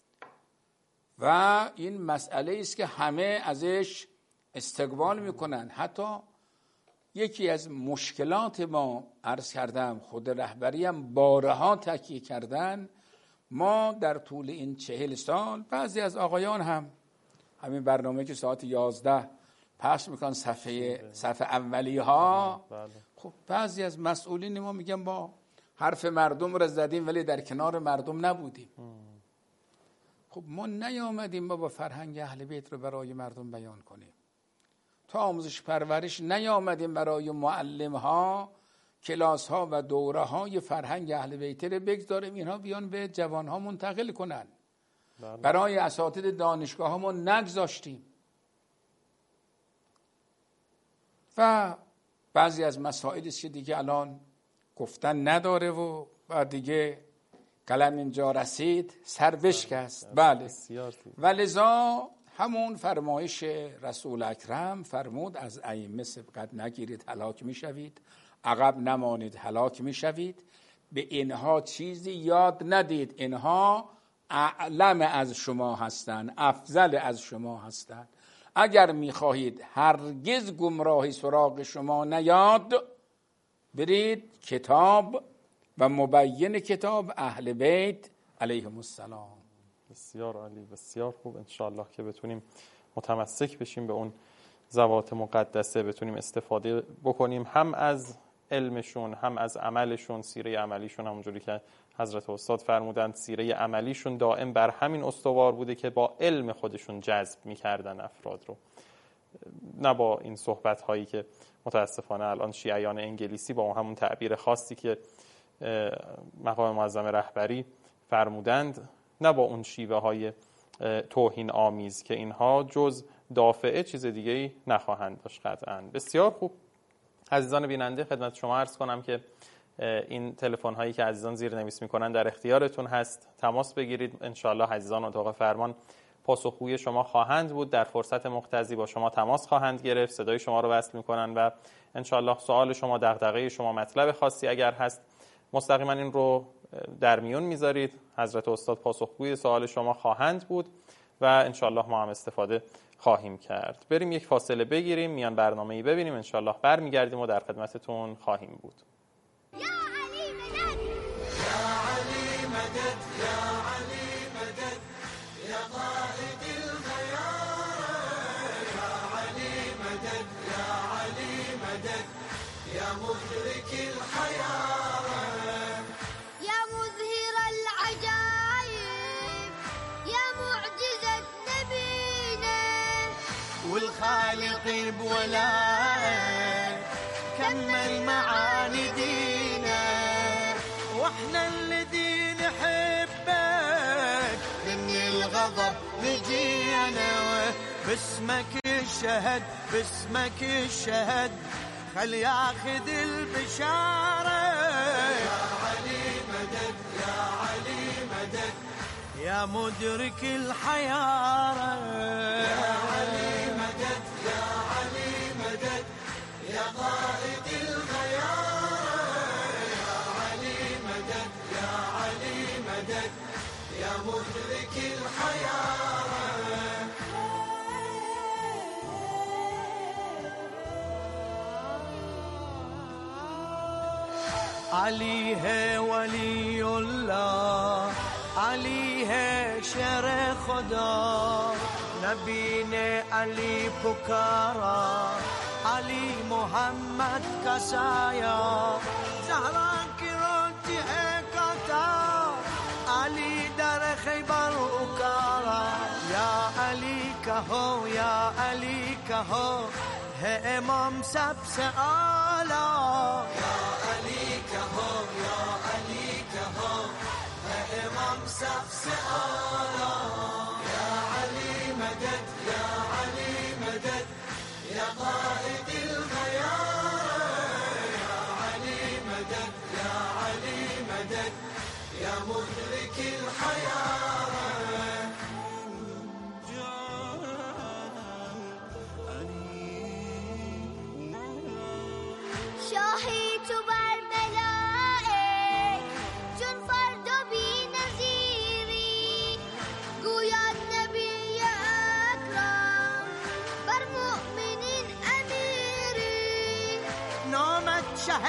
و این مسئله است که همه ازش استقبال میکنن. حتی یکی از مشکلات ما عرض کردم، خود رهبری هم بارها تاکید کردن، ما در طول این چهل سال بعضی از آقایان هم همین برنامه که ساعت یازده پخش میکنن صفحه صفحه اولی ها، خب بعضی از مسئولین ما میگن با حرف مردم رو زدیم ولی در کنار مردم نبودیم. خب ما نیامدیم ما با فرهنگ اهل بیت رو برای مردم بیان کنیم، تا آموزش پرورش نیامدیم برای معلم ها کلاس ها و دوره های فرهنگ اهل بیت رو بگذاریم اینها بیان به جوان ها منتقل کنن. بله. برای اساتید دانشگاه ها ما نگذاشتیم، و بعضی از مسائلی که دیگه الان گفتن نداره و بعد دیگه قلم اینجا رسید سر بشکست. بله. و لذا همون فرمایش رسول اکرم فرمود از ائمه سبقت نگیرید هلاک میشوید، عقب نمانید هلاک میشوید. به اینها چیزی یاد ندید، اینها اعلم از شما هستند، افضل از شما هستند. اگر میخواهید هرگز گمراهی سراغ شما نیاد، برید کتاب و مبین کتاب اهل بیت علیهم السلام. بسیار عالی، بسیار خوب. انشاءالله که بتونیم متمسک بشیم به اون ذوات مقدسه، بتونیم استفاده بکنیم هم از علمشون هم از عملشون. سیره عملیشون همونجوری که حضرت استاد فرمودند، سیره عملیشون دائم بر همین استوار بوده که با علم خودشون جذب میکردن افراد رو، نه با این صحبت هایی که متاسفانه الان شیعیان انگلیسی با همون تعبیر خاصی که مقام معظم رهبری فرمودند، نه با اون شیوه های توهین آمیز که اینها جز دافعه چیز دیگه‌ای نخواهند داشت قطعاً. بسیار خوب عزیزان بیننده، خدمت شما عرض کنم که این تلفن هایی که عزیزان زیرنویس میکنن در اختیارتون هست، تماس بگیرید. انشاءالله عزیزان اتاق فرمان پاسخگوی شما خواهند بود، در فرصت مقتضی با شما تماس خواهند گرفت، صدای شما رو وصل میکنن و انشاءالله سوال شما، دغدغه شما، مطلب خاصی اگر هست مستقیما این رو در میون میذارید. حضرت استاد پاسخگوی سوال شما خواهند بود و انشاءالله ما هم استفاده خواهیم کرد. بریم یک فاصله بگیریم، میان برنامه‌ای ببینیم، انشاءالله برمیگردیم و در خدمتتون خواهیم بود. یا علی مدد، يا علي مدد يا علي مدد يا قائد الخيار يا علي مدد يا علي مدد يا مدرك الحياة يا مظهر العجائب، يا معجزة نبينا، والخالق بولائك كمل معاني دينا، واحنا الذي نحبك من الغضب نجينا، باسمك الشهد باسمك الشهد خل ياخذ البشارة يا علي مدد يا علي مدد يا مدرك الحيارة يا علي مدد يا علي مدد يا قائد الخيار يا علي مدد يا علي مدد يا مدرك الحيارة علی ہے ولی اللہ، علی ہے شر خدا، نبی نے علی پکارا، علی محمد کا سایہ، زہرا کی روٹی ہے کاتا، علی در خیبر اکارا، یا علی کہو یا علی کہو ہے امام سب سے اعلیٰ، یا علی کہو یا علی کہو ہے امام سب سے اعلیٰ، یا علی مدد یا علی مدد یا قائد الخيار یا علی مدد یا علی مدد یا مدرک الحیار شاهی تو بر ملائک چون فرد و بی نظیری، گوید نبی اکرم بر مؤمنین امیری، نامت شه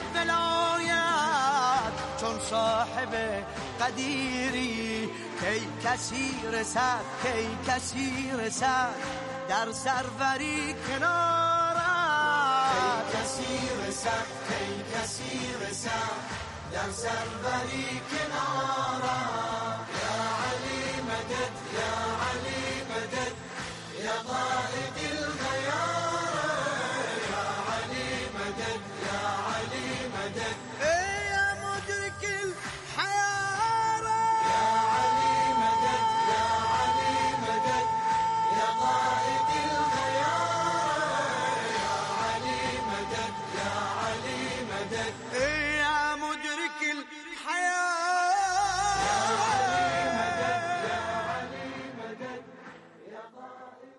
ولایت چون صاحب قدیری، کی کسی رسد کی کسی رسد در سروری کنارت، کی کسی رسد کی کسی رسد در سروری کنارت، یا علی مدد یا علی مدد یا قائد الخيار یا علی مدد یا علی مدد یا مدرک الحیارة یا علی مدد یا علی مدد یا قائد الخيار یا علی مدد یا علی مدد یا مدرک الحیارة یا علی مدد یا علی مدد یا قائد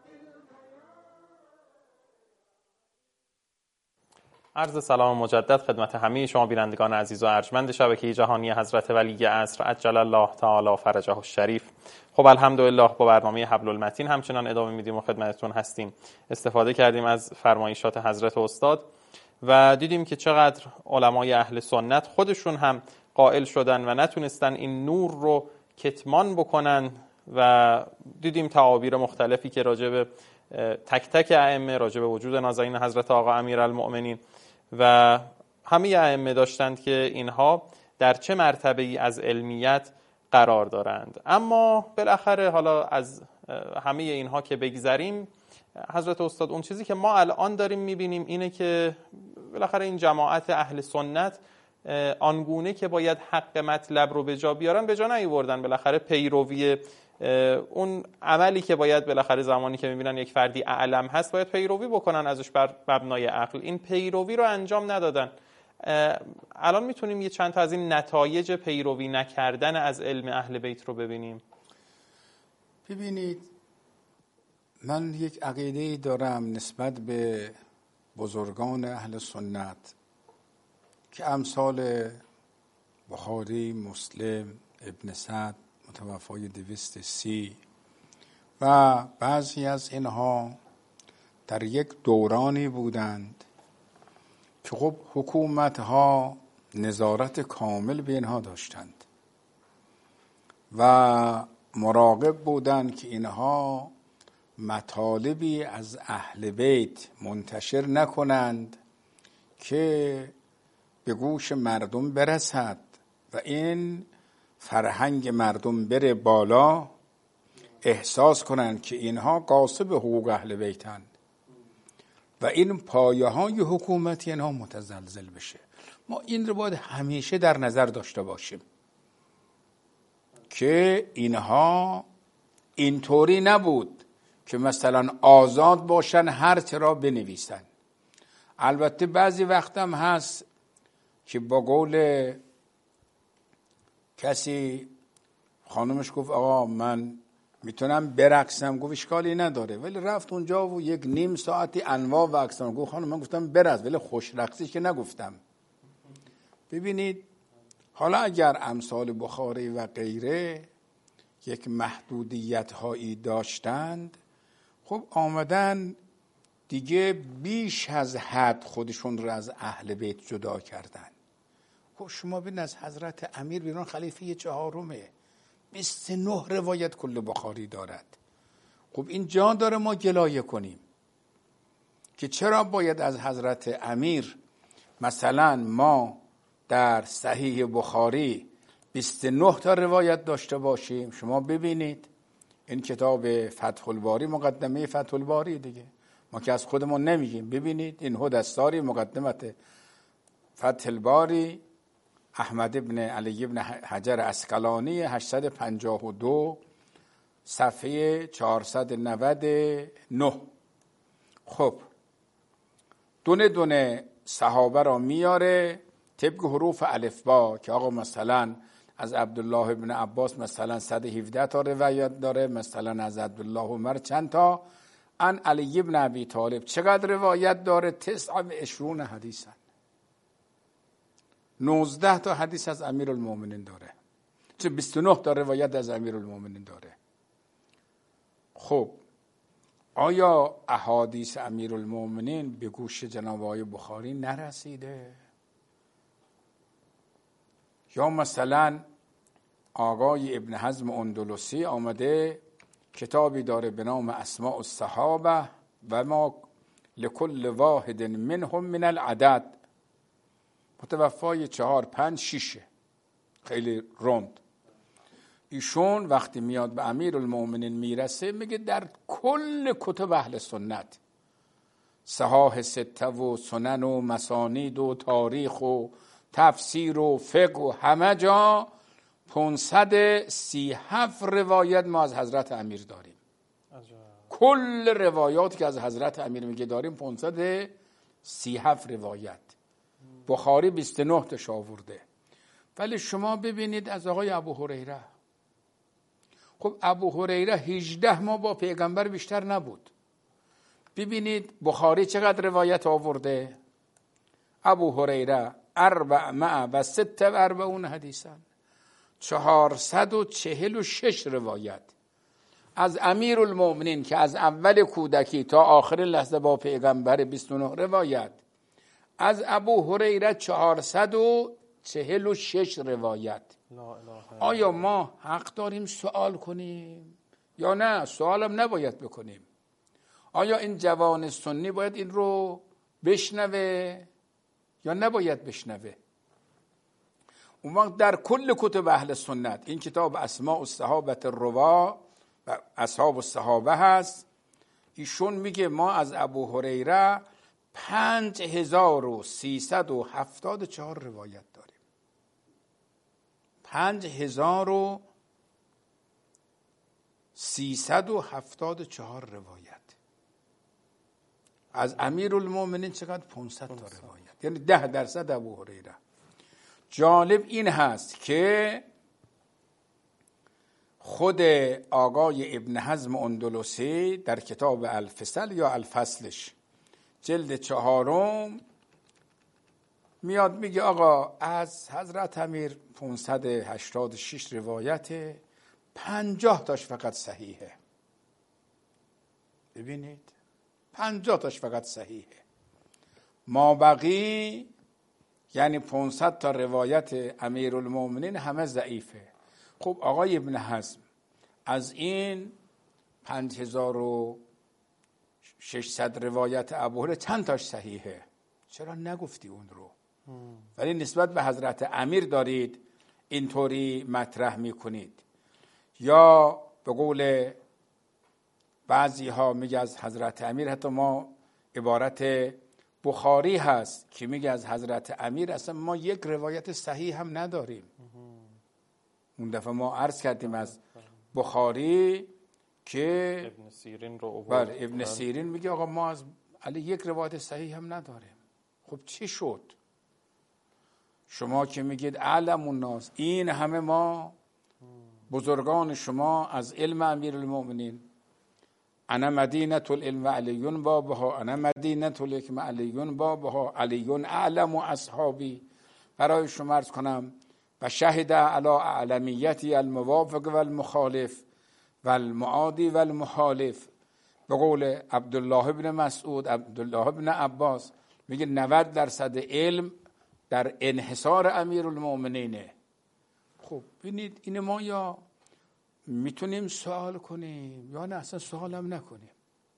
عرض سلام مجدد خدمت همه شما بینندگان عزیز و ارجمند شبکه جهانی حضرت ولی عصر عجل الله تعالی فرجه الشریف. خب الحمدلله با برنامه حبل المتین همچنان ادامه میدیم و خدمتتون هستیم. استفاده کردیم از فرمایشات حضرت استاد و دیدیم که چقدر علمای اهل سنت خودشون هم قائل شدن و نتونستن این نور رو کتمان بکنن و دیدیم تعابیر مختلفی که راجع به تک تک ائمه، راجع به وجود نازنین حضرت آقا امیرالمؤمنین و همه ائمه داشتند که اینها در چه مرتبه‌ای از علمیت قرار دارند. اما بالاخره حالا از همه اینها که بگذریم، حضرت استاد اون چیزی که ما الان داریم میبینیم اینه که بالاخره این جماعت اهل سنت آنگونه که باید حق مطلب رو به جا بیارن به جا نیاوردن. بالاخره پیروی اون عملی که باید بالاخره زمانی که میبینن یک فردی اعلم هست باید پیروی بکنن ازش بر مبنای عقل، این پیروی رو انجام ندادن. الان میتونیم یه چند تا از این نتایج پیروی نکردن از علم اهل بیت رو ببینیم. ببینید، من یک عقیده دارم نسبت به بزرگان اهل سنت که امثال بخاری، مسلم، ابن سعد متوفای دویست سی و بعضی از اینها در یک دورانی بودند که خب حکومتها نظارت کامل به اینها داشتند و مراقب بودند که اینها مطالبی از اهل بیت منتشر نکنند که به گوش مردم برسد و این فرهنگ مردم بره بالا، احساس کنند که اینها غاصب حقوق اهل بیتند و این پایه های حکومتی اینها متزلزل بشه. ما این رو باید همیشه در نظر داشته باشیم که اینها اینطوری نبود که مثلا آزاد باشن هر چه را بنویسن. البته بعضی وقت هم هست که با قول کسی خانمش گفت آقا من میتونم برقصم، گفت اشکالی نداره، ولی رفت اونجا و یک نیم ساعتی انواع و اقسام گفت خانم من گفتم برقص ولی خوش رقصی که نگفتم. ببینید، حالا اگر امثال بخاری و غیره یک محدودیت هایی داشتند، خب آمدن دیگه بیش از حد خودشون رو از اهل بیت جدا کردن. خب شما ببین از حضرت امیر بیرون خلیفه چهارمه، بیست و نه روایت کل بخاری دارد. خب این جا داره ما گلایه کنیم که چرا باید از حضرت امیر مثلا ما در صحیح بخاری بیست و نه تا روایت داشته باشیم. شما ببینید این کتاب فتح الباری، مقدمه فتح الباری دیگه، ما که از خودمون نمیگیم. ببینید این هدستاری مقدمت فتح الباری احمد ابن علی ابن حجر اسقلانی هشتصد و پنجاه و دو صفحه چهارصد و نود و نه. خب دونه دونه صحابه را میاره طبق حروف الفبا که آقا مثلا از عبدالله ابن عباس مثلا صد و هفده تا روایت داره، مثلا از عبدالله عمر چند تا، ان علی ابن ابی طالب چقدر روایت داره؟ تسع و عشرون حدیثن، نوزده تا حدیث از امیرالمومنین داره، چه بیست و نه تا روایت از امیرالمومنین داره. خب آیا احادیث امیرالمومنین به گوش جناب آقای بخاری نرسیده؟ یا مثلا آقای ابن حزم اندلسی آمده کتابی داره به نام اسماء الصحابه و ما لکل واحد منهم من العدد، متوفای چهار پنج شیشه، خیلی روند. ایشون وقتی میاد به امیرالمومنین میرسه میگه در کل کتب اهل سنت، صحاح سته و سنن و مسانید و تاریخ و تفسیر و فقه و همه جا پانصد و سی و هفت روایت ما از حضرت امیر داریم. عجب. کل روایاتی که از حضرت امیر میگه داریم پانصد و سی و هفت روایت. بخاری بیست و نه تاش آورده. ولی شما ببینید از آقای ابو هریره، خب ابو هریره هجده ماه با پیغمبر بیشتر نبود. ببینید بخاری چقدر روایت آورده؟ ابو هریره اربع مع و ست و اربعون حدیثن، چهارصد و چهل و شش روایت. از امیرالمومنین که از اول کودکی تا آخر لحظه با پیغمبر بیست و نه روایت. از ابو هریره چهارصد و چهل و شش روایت. آیا ما حق داریم سوال کنیم یا نه؟ سوالم نباید بکنیم. آیا این جوان سنی باید این رو بشنوه یا نباید بشنوه؟ اون وقت در کل کتب اهل سنت این کتاب اسماء الصحابه الروا و اصحاب الصحابه هست. ایشون میگه ما از ابو هریره پنج هزار و سیصد و هفتاد و چهار روایت داریم. پنج هزار و سیصد و هفتاد و چهار روایت. از امیرالمومنین چقدر؟ پانصد تا روایت، یعنی ده درصد ابو هریره. جالب این هست که خود آقای ابن حزم اندلسی در کتاب الفصل یا الفصلش جلد چهارم میاد میگه آقا از حضرت امیر پانصد و هشتاد و شش روایت، پنجاه تاش فقط صحیحه. ببینید پنجاه تاش فقط صحیحه، ما بقی یعنی پانصد تا روایت امیرالمومنین همه ضعیفه. خب آقای ابن حزم از این پنج هزار و ششصد روایت ابو هریره چند تاش صحیحه؟ چرا نگفتی اون رو؟ ولی نسبت به حضرت امیر دارید اینطوری مطرح میکنید. یا به قول بعضی ها میگه از حضرت امیر، حتی ما عبارت بخاری هست که میگه از حضرت امیر اصلا ما یک روایت صحیح هم نداریم. اون دفعه ما عرض کردیم از بخاری که ابن سیرین رو بله ابن سیرین میگه آقا ما از علی یک روایت صحیح هم نداریم. خب چی شد؟ شما که میگید اعلم الناس، این همه ما بزرگان شما از علم امیرالمومنین، انا مدینه العلم علیون بابها، انا مدینه الحکمه علیون بابها، علیون اعلم اصحابی، برای شما عرض کنم و شهد علی اعلمیتی الموافق و المخالف و المعادی و المحالف. به قول عبدالله ابن مسعود، عبدالله ابن عباس میگه نود درصد علم در انحصار امیرالمومنینه. خب ببینید این ما یا میتونیم سوال کنیم یا نه اصلا سوال هم نکنیم.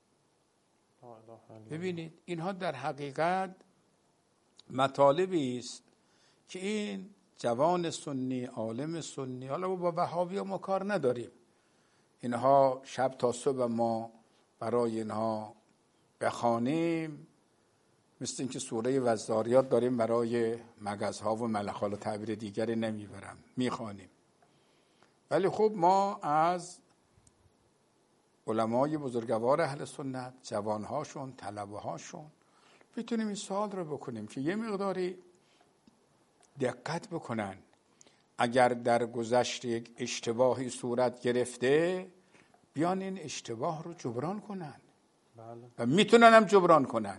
ببینید اینها در حقیقت مطالبی است که این جوان سنی، عالم سنی، حالا با وهابی ما کار نداریم، اینها شب تا صبح ما برای اینها بخوانیم، مثل اینکه سوره والذاریات داریم برای مگزها و ملخال و تعبیر دیگری نمیبرم میخوانیم. ولی خب ما از علمای بزرگوار اهل سنت، جوانهاشون، طلبهاشون میتونیم این سوال رو بکنیم که یه مقداری دقت بکنن. اگر در گذشته یک اشتباهی صورت گرفته بیان این اشتباه رو جبران کنن. بله. و میتونن هم جبران کنن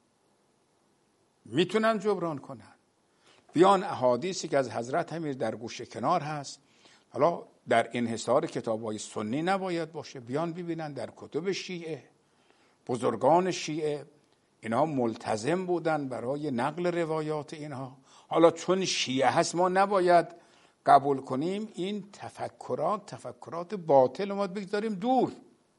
میتونن جبران کنن بیان احادیثی که از حضرت امیر در گوشه کنار هست، حالا در انحصار کتاب‌های سنی نباید باشه، بیان ببینن در کتب شیعه، بزرگان شیعه اینها ملتزم بودن برای نقل روایات اینها. حالا چون شیعه هست ما نباید قبول کنیم این تفکرات تفکرات باطل ما بگذاریم دور.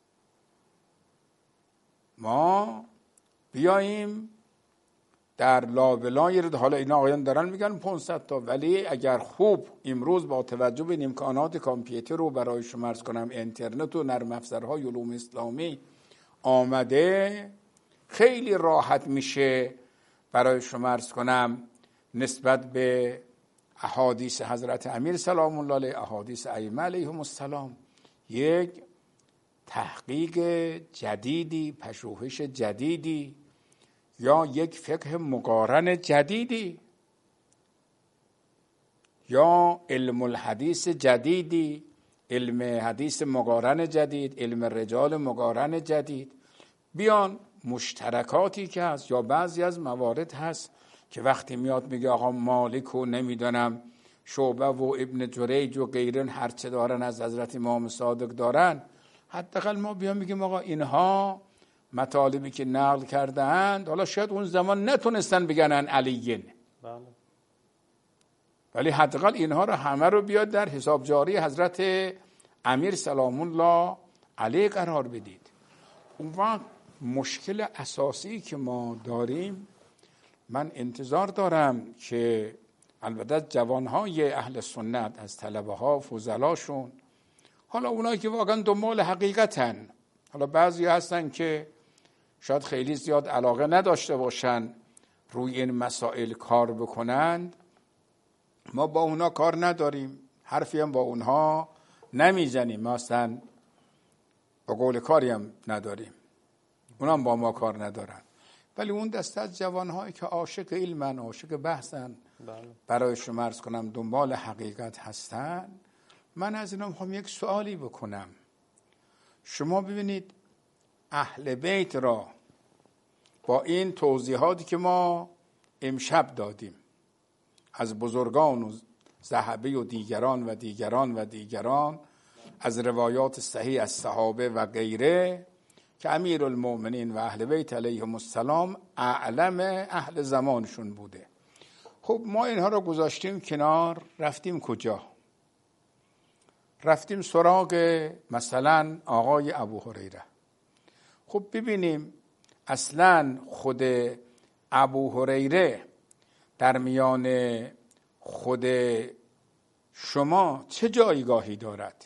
ما بیاییم در لابلای، حالا اینا آقایان دارن میگن پانصد تا، ولی اگر خوب امروز با توجه به امکانات کامپیوتر رو برای شما عرض کنم اینترنت و نرم افزارهای علوم اسلامی آمده، خیلی راحت میشه برای شما عرض کنم نسبت به احادیث حضرت امیر سلام الله علیه، احادیث ائمه علیهم السلام، یک تحقیق جدیدی، پژوهش جدیدی یا یک فقه مقارن جدیدی یا علم الحدیث جدیدی، علم حدیث مقارن جدید، علم رجال مقارن جدید، بیان مشترکاتی که هست یا بعضی از موارد هست که وقتی میاد میگه آقا مالک و نمیدونم شعبه و ابن جریج و غیرن هرچه دارن از حضرت امام صادق دارن، حداقل ما بیان میگیم آقا اینها مطالبی که نقل کردند، حالا شاید اون زمان نتونستن بگن علیین، بله، ولی حداقل اینها رو همه رو بیاد در حساب جاری حضرت امیر سلام الله علیه قرار بدید. اون وقت مشکل اساسی که ما داریم، من انتظار دارم که البته جوانهای اهل سنت از طلبه ها فضلاشون، حالا اونایی که واقعا دنبال حقیقتن، حالا بعضی هستن که شاید خیلی زیاد علاقه نداشته باشن روی این مسائل کار بکنند، ما با اونها کار نداریم، حرفی هم با اونها نمیزنیم. مثلا با قول کاری هم نداریم، اونا هم با ما کار ندارن، ولی اون دسته از جوانهایی که عاشق علمن، عاشق بحثن، برای شما عرض کنم دنبال حقیقت هستن، من از اینا میخوام یک سوالی بکنم. شما ببینید اهل بیت را با این توضیحاتی که ما امشب دادیم از بزرگان و ذهبی و دیگران و دیگران و دیگران، از روایات صحیح از صحابه و غیره، که امیرالمؤمنین و اهل بیت علیهم السلام اعلم اهل زمانشون بوده. خب ما اینها رو گذاشتیم کنار، رفتیم کجا؟ رفتیم سراغ مثلا آقای ابو هریره. خب ببینیم اصلا خود ابو هریره در میان خود شما چه جایگاهی دارد؟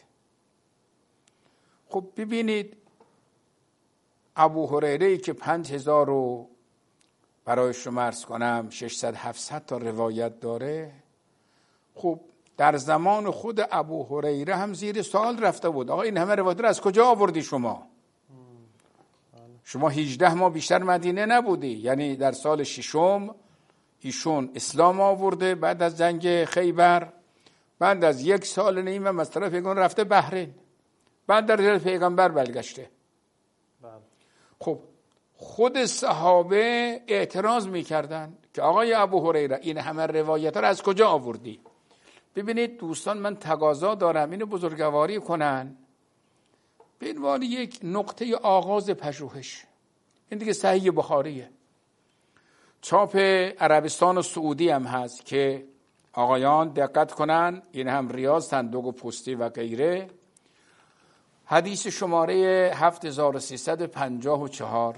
خب ببینید ابو هریره که پنج هزار رو برای شما عرض کنم ششصد هفتصد تا روایت داره، خب در زمان خود ابو هریره هم زیر سوال رفته بود. آقا این همه روایت رو از کجا آوردی شما؟ شما هجده ماه بیشتر مدینه نبودی، یعنی در سال ششم ایشون اسلام آورده بعد از جنگ خیبر، بعد از یک سال نیم هم از طرف پیغمبر رفته بحرین، بعد در طرف پیغمبر برگشته. خب خود صحابه اعتراض میکردن که آقای ابو هریره این همه روایت رو از کجا آوردی؟ ببینید دوستان، من تقاضا دارم اینو بزرگواری کنن به عنوان یک نقطه آغاز پژوهش. این دیگه صحیح بخاریه، چاپ عربستان و سعودی هم هست که آقایان دقت کنن، این هم ریاض، صندوق پستی و غیره. حدیث شماره هفت هزار و سیصد و پنجاه و چهار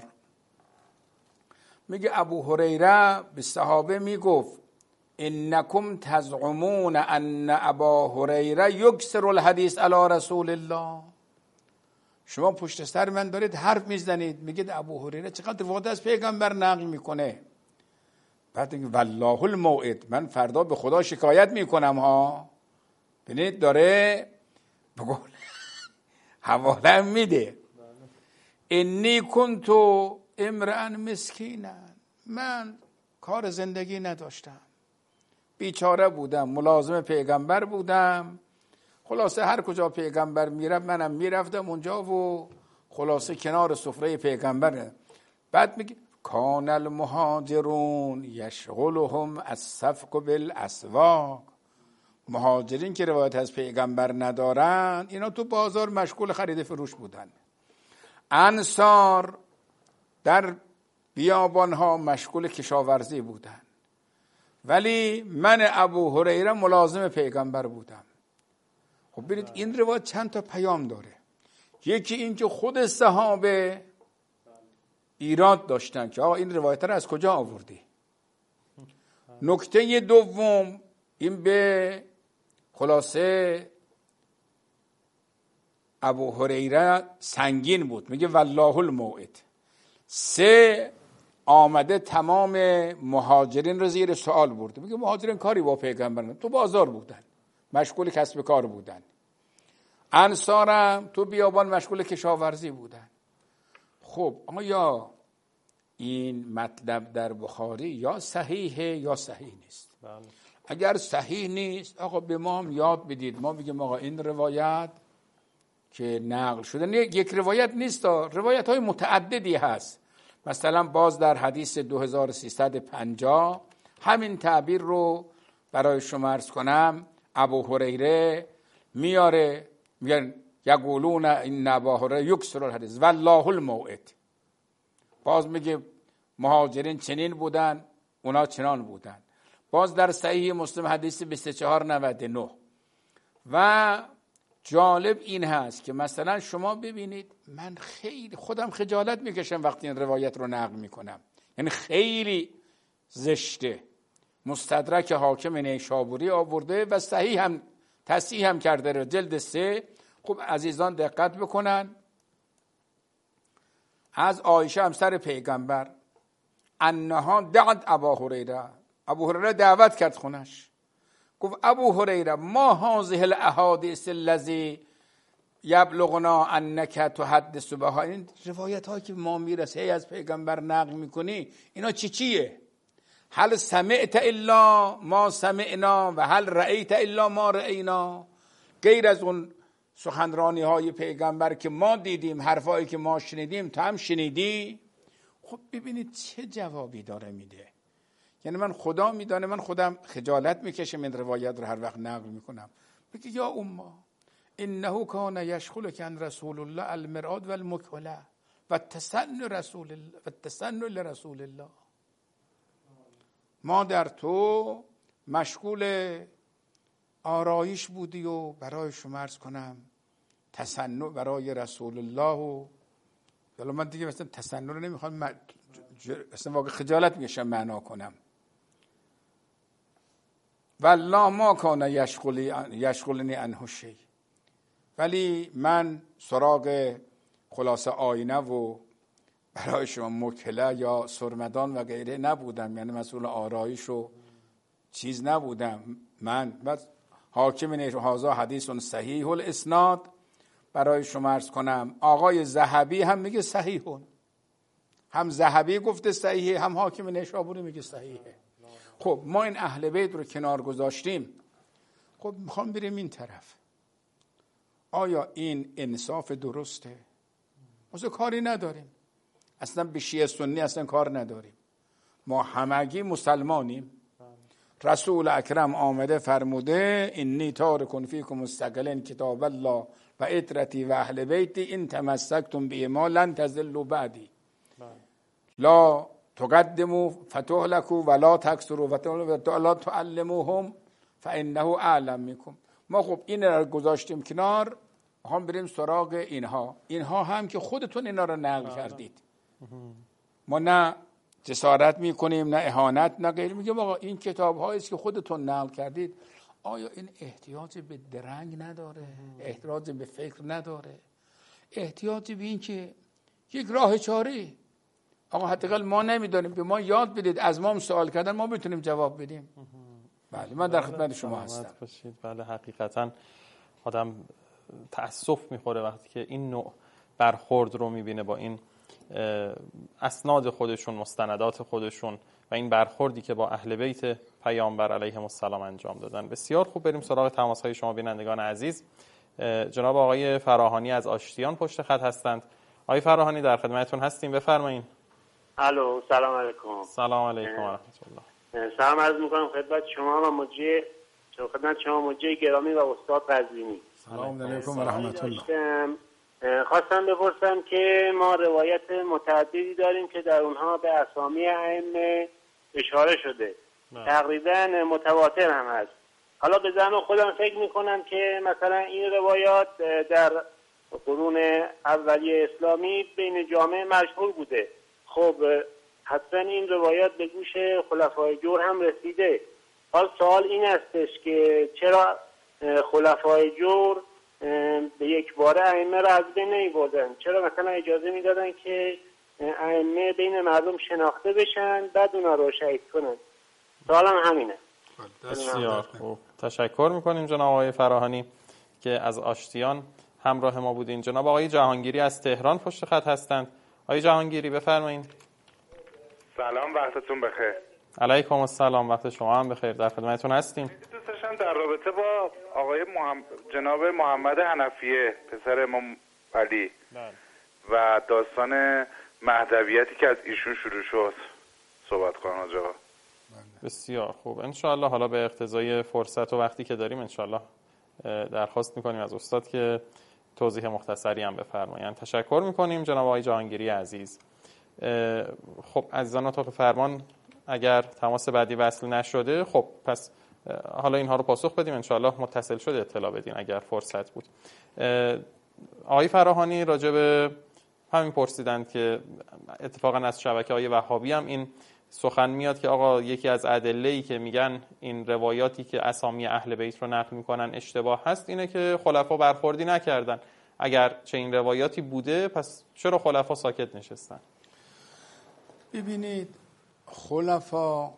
میگه ابو هریره به صحابه میگفت انکم تزعمون ان ابا هریره یکثر الحدیث علی رسول الله. شما پشت سر من دارید حرف میزنید، میگید ابو هریره چقدر روایت از پیغمبر نقل میکنه. بعد میگه والله الموعد، من فردا به خدا شکایت میکنم ها. ببینید داره بگو حواله میده. انی کنتو امرأ مسکینا، من کار زندگی نداشتم، بیچاره بودم، ملازم پیغمبر بودم، خلاصه هر کجا پیغمبر میرم منم میرفتم اونجا و خلاصه کنار سفره پیغمبر. بعد میگه کان المهاجرون یشغلهم الصفق بالاسواق، مهاجرین که روایت از پیغمبر ندارن اینا تو بازار مشغول خرید فروش بودن، انصار در بیابانها مشغول کشاورزی بودن، ولی من ابو هریره ملازم پیغمبر بودم. خب ببینید این روایت چند تا پیام داره. یکی این که خود صحابه ایراد داشتن که آقا این روایت رو از کجا آوردی. نکته دوم این به خلاصه ابو هریره سنگین بود، میگه والله الموعد. سه آمده تمام مهاجرین رو زیر سوال برده، میگه مهاجرین کاری با پیغمبر نداشتن، تو بازار بودن مشغول کسب کار بودن، انصارم تو بیابان مشغول کشاورزی بودن. خب اما یا این مطلب در بخاری یا صحیحه یا صحیح نیست. بله. اگر صحیح نیست آقا به ما هم یاد بدید، ما بگیم آقا این روایت که نقل شده یک روایت نیست، روایت های متعددی هست. مثلا باز در حدیث دو هزار و سیصد و پنجاه همین تعبیر رو برای شما عرض کنم ابو هریره میاره، میگن یقولون این ابا هریره یکثر الحدیث والله الموعد. باز میگه مهاجرین چنین بودن اونا چنان بودن. باز در صحیح مسلم حدیث بیست و چهار نود و نه. و جالب این هست که مثلا شما ببینید من خیلی خودم خجالت میکشم وقتی این روایت رو نقل میکنم، یعنی خیلی زشته. مستدرک حاکم نیشابوری آورده و صحیح هم تصحیح هم کرده رو جلد سه. خب عزیزان دقت بکنن، از عایشه همسر پیغمبر انها دعت ابا هریره، ابو هریره دعوت کرد خونش، گفت ابو هریره ما هذه الاحادیث الذی یبلغنا انک تحدث بها، این روایت ها که ما میرسه از پیغمبر نقل میکنی اینا چی چیه؟ هل سمعت الا ما سمعنا و هل رأیت الا ما رأینا، غیر از اون سخنرانی های پیغمبر که ما دیدیم، حرفایی که ما شنیدیم تو هم شنیدی؟ خب ببینید چه جوابی داره میده. یعنی من خدا میدانه من خودم خجالت میکشم این روایت رو هر وقت نقل میکنم، بگی یا امه انه کان یشغلک عن رسول الله المرآد و المکحله و تسن رسول الله و تسن لرسول الله. ما در تو مشغول آرایش بودی و برای شما عرض کنم تسنع برای رسول الله. و حالا من دیگه مثلا تسنع رو نمیخوام اصلا واقع خجالت میکشم معنا کنم. والله ما کان یشغلی یشغلنی عنه شیء، ولی من سراغ خلاصه آینه و برای شما مکحله یا سرمدان و غیره نبودم، یعنی مسئول آرایش و چیز نبودم. من بس حاکم هذا حدیث صحیح الاسناد برای شما عرض کنم. آقای ذهبی هم میگه صحیحون، هم ذهبی گفته صحیحه، هم حاکم نیشابوری میگه صحیحه. خب ما این اهل بیت رو کنار گذاشتیم، خب میخوام بریم این طرف. آیا این انصاف درسته؟ ما کاری نداریم، اصلا به شیعه سنی اصلا کار نداریم، ما همگی مسلمانیم. رسول اکرم آمده فرموده انی تارک فیکم الثقلین کتاب الله و عترتی و اهل بیتی ان تمسکتم بهما لن تضلوا بعدی لا تقدموا فتهلكوا ولا تکثروا ولا تعلموهم فانه اعلم منکم. ما خب این رو گذاشتیم کنار، هم بریم سراغ اینها. اینها هم که خودتون اینا رو نقل کردید، ما نه جسارت میکنیم نه اهانت نه غیر، میگم آقا این کتاب هایی است که خودتون نقل کردید. آیا این احتیاج به درنگ نداره؟ احتیاج به فکر نداره؟ احتیاج به این که یک راه چاره، آقا حداقل ما نمیدونیم، به ما یاد بدید، از ما سوال کردن ما بتونیم جواب بدیم. بله من در خدمت شما هستم. بله حقیقتا آدم تأسف میخوره وقتی که این نوع برخورد رو میبینه با این اسناد خودشون، مستندات خودشون و این برخوردی که با اهل بیت پیامبر علیهم السلام انجام دادن. بسیار خوب، بریم سراغ تماس‌های شما بینندگان عزیز. جناب آقای فراهانی از آشتیان پشت خط هستند. آقای فراهانی در خدمتتون هستیم، بفرمایید. الو سلام علیکم. سلام علیکم و رحمت الله. سلام عرض میکنم خدمت شما و مجری خدمت شما مجری گرامی و استاد قزوینی. سلام علیکم و رحمت الله. خواستم بپرسم که ما روایت متعددی داریم که در اونها به اسامی ائمه اشاره شده، تقریبا متواتر هم هست. حالا به ذهن خودم فکر میکنم که مثلا این روایات در قرون اولیه اسلامی بین جامعه مشهور بوده. خب حتما این روایات به گوش خلفای جور هم رسیده. حال سوال این هستش که چرا خلفای جور به یک باره ائمه را از بین نمی‌بردن؟ چرا مثلا اجازه میدادن که ائمه بین مردم شناخته بشن بعد اونا رو شهید کنن؟ سوالم همینه. بسیار خوب، تشکر میکنیم جناب آقای فراهانی که از آشتیان همراه ما بودین. جناب آقای جهانگیری از تهران پشت خط هستند. آقای جهانگیری بفرمایید. سلام، وقتتون بخیر. علیکم السلام، وقت شما هم بخیر، در خدمتتون هستیم. دوست داشتم در رابطه با آقای محمد جناب محمد حنفیه پسر امام علی و داستان مهدویتی که از ایشون شروع شد صحبت کنم آقا. بسیار خوب، انشاءالله حالا به اقتضای فرصت و وقتی که داریم انشاءالله درخواست میکنیم از استاد که توضیح مختصری هم بفرمایند. تشکر میکنیم جناب آقای جهانگیری عزیز. خب عزیزان اتاق فرمان، اگر تماس بعدی وصل نشده خب پس حالا اینها رو پاسخ بدیم، انشاءالله متصل شده اطلاع بدین اگر فرصت بود. آقای فراهانی راجع به همین پرسیدند که اتفاقا از شبکه های وهابی هم این سخن میاد که آقا یکی از ادله‌ای که میگن این روایاتی که اسامی اهل بیت رو نقل میکنن اشتباه هست اینه که خلفا برخوردی نکردن. اگر چه این روایاتی بوده پس چرا خلفا ساکت نشستن؟ ببینید خلفا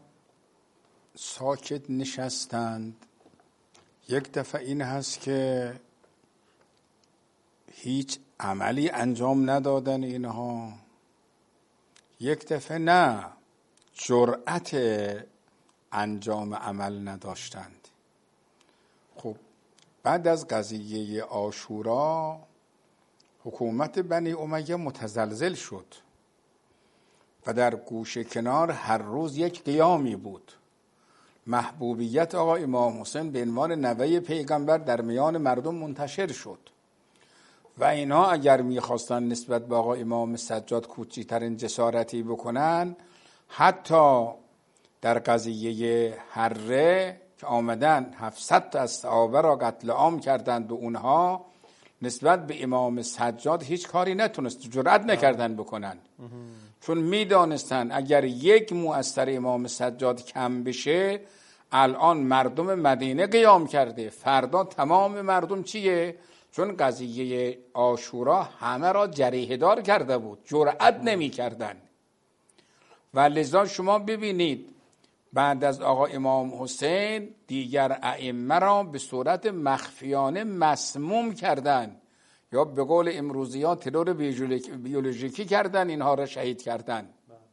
ساکت نشستند. یک دفعه این هست که هیچ عملی انجام ندادن اینها. یک دفعه نه، جرأت انجام عمل نداشتند. خب بعد از قضیه عاشورا حکومت بنی امیه متزلزل شد و در گوشه کنار هر روز یک قیامی بود. محبوبیت آقا امام حسین به عنوان نوه پیغمبر در میان مردم منتشر شد و اینها اگر میخواستن نسبت به آقا امام سجاد کوچکترین جسارتی بکنن، حتی در قضیه حره که آمدن هفتصد تا از صحابه را قتل عام کردند و اونها نسبت به امام سجاد هیچ کاری نتونست، جرأت نکردن بکنن، چون میدانستن اگر یک مو از سر امام سجاد کم بشه الان مردم مدینه قیام کرده، فردا تمام مردم چیه؟ چون قضیه عاشورا همه را جریحه دار کرده بود، جرأت نمی کردن. و لذا شما ببینید بعد از آقا امام حسین دیگر ائمه را به صورت مخفیانه مسموم کردن، یا به قول امروزی ها ترور بیولوژیکی کردن، اینها را شهید کردن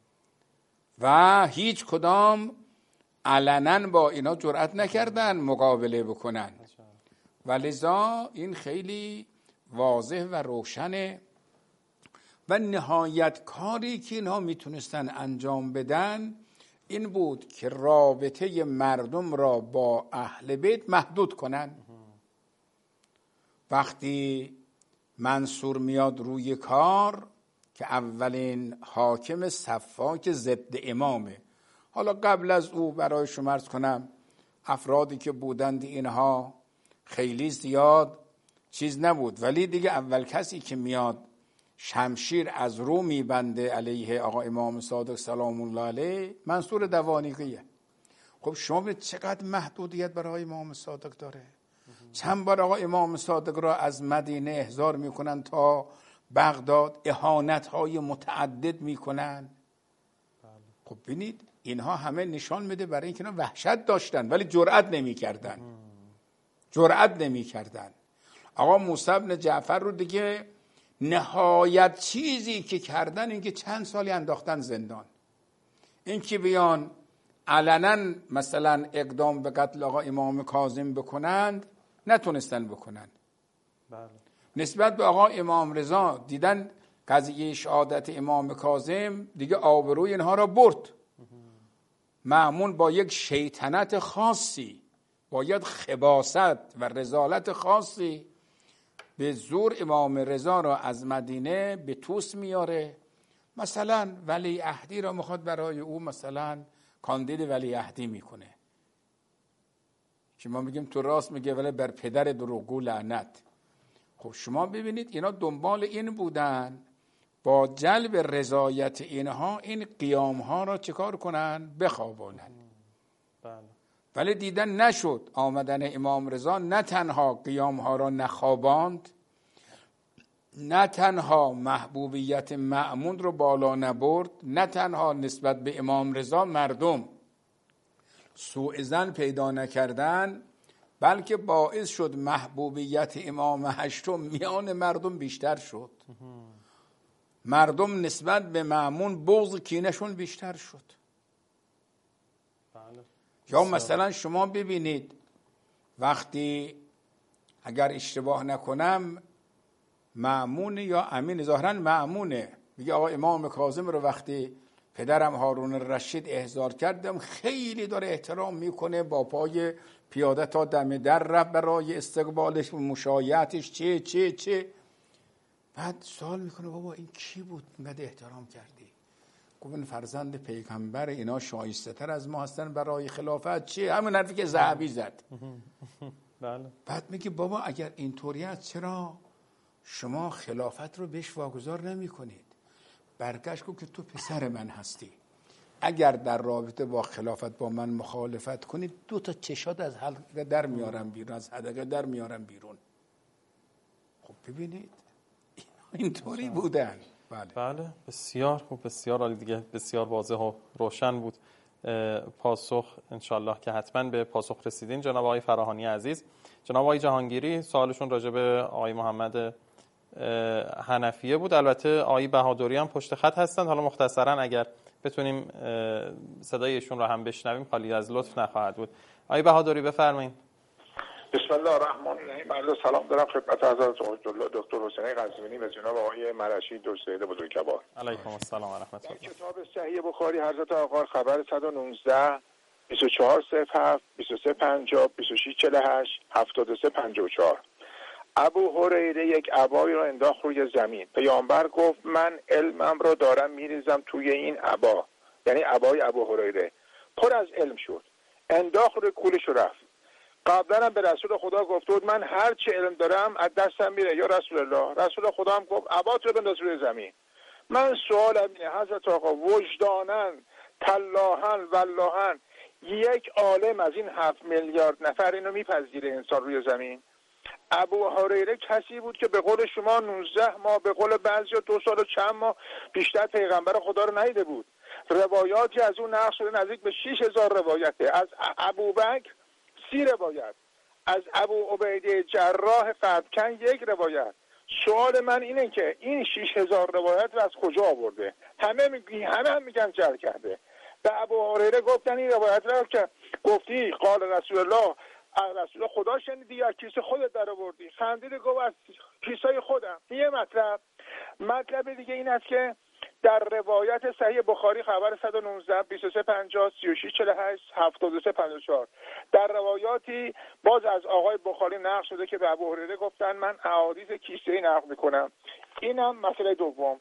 و هیچ کدام علنا با اینا جرأت نکردن مقابله بکنن. و لذا این خیلی واضح و روشنه و نهایت کاری که اینها میتونستن انجام بدن این بود که رابطه مردم را با اهل بیت محدود کنن. وقتی منصور میاد روی کار که اولین حاکم صفاک ضد امامه، حالا قبل از او برای شما عرض کنم افرادی که بودند اینها خیلی زیاد چیز نبود، ولی دیگه اول کسی که میاد شمشیر از رو میبنده علیه آقا امام صادق سلام الله علیه منصور دوانیقیه. خب شما ببینید چقدر محدودیت برای امام صادق داره. چند بار آقا امام صادق را از مدینه احضار میکنن تا بغداد، اهانت های متعدد میکنن. خب ببینید اینها همه نشان میده برای اینکه اینا وحشت داشتن ولی جرأت نمیکردن، جرأت نمیکردن. آقا موسی بن جعفر رو دیگه نهایت چیزی که کردن این که چند سالی انداختن زندان. این که بیان علنا مثلا اقدام به قتل آقا امام کاظم بکنند نتونستن بکنن. بله. نسبت به آقا امام رضا دیدن قضیه شهادت امام کاظم دیگه آبروی اینها را برد. مأمون با یک شیطنت خاصی، باید خباثت و رذالت خاصی به زور امام رضا را از مدینه به توس میاره. مثلا ولی عهدی را میخواد برای او مثلا کاندید ولی عهدی میکنه که ما میگیم تو راست میگه ولی بر پدر دروغگو لعنت. خب شما ببینید اینا دنبال این بودن با جلب رضایت اینها این قیام ها را چکار کنن؟ بخوابونن. بله. ولی دیدن نشد. آمدن امام رضا نه تنها قیام ها را نخواباند، نه تنها محبوبیت مأمون رو بالا نبرد، نه تنها نسبت به امام رضا مردم سوء ظن پیدا نکردن، بلکه باعث شد محبوبیت امام هشتم میان مردم بیشتر شد. مردم نسبت به مأمون بغض کینهشون بیشتر شد. بله. یا مثلا شما ببینید وقتی اگر اشتباه نکنم مأمون یا امین، ظاهرا مأمونه، میگه آقا امام کاظم رو وقتی پدرم هارون الرشید احضار کردم خیلی داره احترام میکنه، با پای پیاده تا دم در رفت برای استقبالش و مشایعتش چه چه چه. بعد سوال میکنه بابا این کی بود اینقدر احترام کردی؟ گفت این فرزند پیغمبر، اینا شایسته تر از ما هستن برای خلافت. چه همون حرفی که ذهبی زد. بله. بعد میگه بابا اگر اینطوری است چرا شما خلافت رو بهش واگذار نمی کنید؟ برگشت گفت که تو پسر من هستی، اگر در رابطه با خلافت با من مخالفت کنید دو تا چشات از حلقه در میارم بیرون، از حدقه در میارم بیرون. خب ببینید اینطوری بودن. بله. بله بسیار خوب، بسیار عالی دیگه، بسیار واضح و روشن بود پاسخ. انشالله که حتما به پاسخ رسیدین جناب آقای فراهانی عزیز. جناب آقای جهانگیری سوالشون راجع به آقای محمد حنفیه بود. البته آقای بهادری هم پشت خط هستند. حالا مختصرا اگر بتونیم صدای ایشون را هم بشنویم خالی از لطف نخواهد بود. آقای بهادری بفرمایید. بسم الله الرحمن الرحیم. عرض سلام دارم خدمت حضرت دکتر حسین قزوینی و جناب آقای مرشی دوست‌دید بزرگوار. علیکم السلام و رحمت الله. کتاب صحیح بخاری حضرت آقا خبر صد و نوزده بیست و چهار صفر هفت بیست و سه پنجاه بیست و شش چهل و هشت هفتاد و سه پنجاه و چهار ابو هریره یک عبایی را انداخت روی زمین. پیامبر گفت من علمم را دارم میریزم توی این عبا، یعنی عبای ابو هریره پر از علم شد، انداخت روی کولش و رفت. قبلا به رسول خدا گفت بود من هر چه علم دارم از دستم میره یا رسول الله. رسول خدا هم گفت عبات رو بنداز روی زمین. من سوالم اینه حضرت آقا، وجدانن تلاهن واللهن یک عالم از این هفت میلیارد نفر اینو میپذیره انسان روی زمین؟ ابو هریره کسی بود که به قول شما نوزده ماه، به قول بعضی دو سال و چند ماه بیشتر پیغمبر خدا رو ندیده بود. روایاتی از اون نقل شده نزدیک به شش هزار روایته. از ابوبکر سی روایت، از ابو عبیده جراح قدکن یک روایت. سوال من اینه که این شش هزار روایت رو از کجا آورده؟ همه میگی همه هم میگن جر کرده. به ابو هریره گفتن این روایت رو که گفتی قال رسول الله، رسول خدا شنیدی یا کیسه خودت در آوردی؟ خندید گفت از کیسه خودم. یه مطلب مطلب دیگه این است که در روایت صحیح بخاری خبر صد و نوزده بیست و سه پنجاه سی و شش چهل و هشت هفتاد و سه پنجاه و چهار در روایاتی باز از آقای بخاری نقل شده که به ابو هریره گفتن من احادیث کیسه‌ای نقل میکنم. اینم مسئله دوم.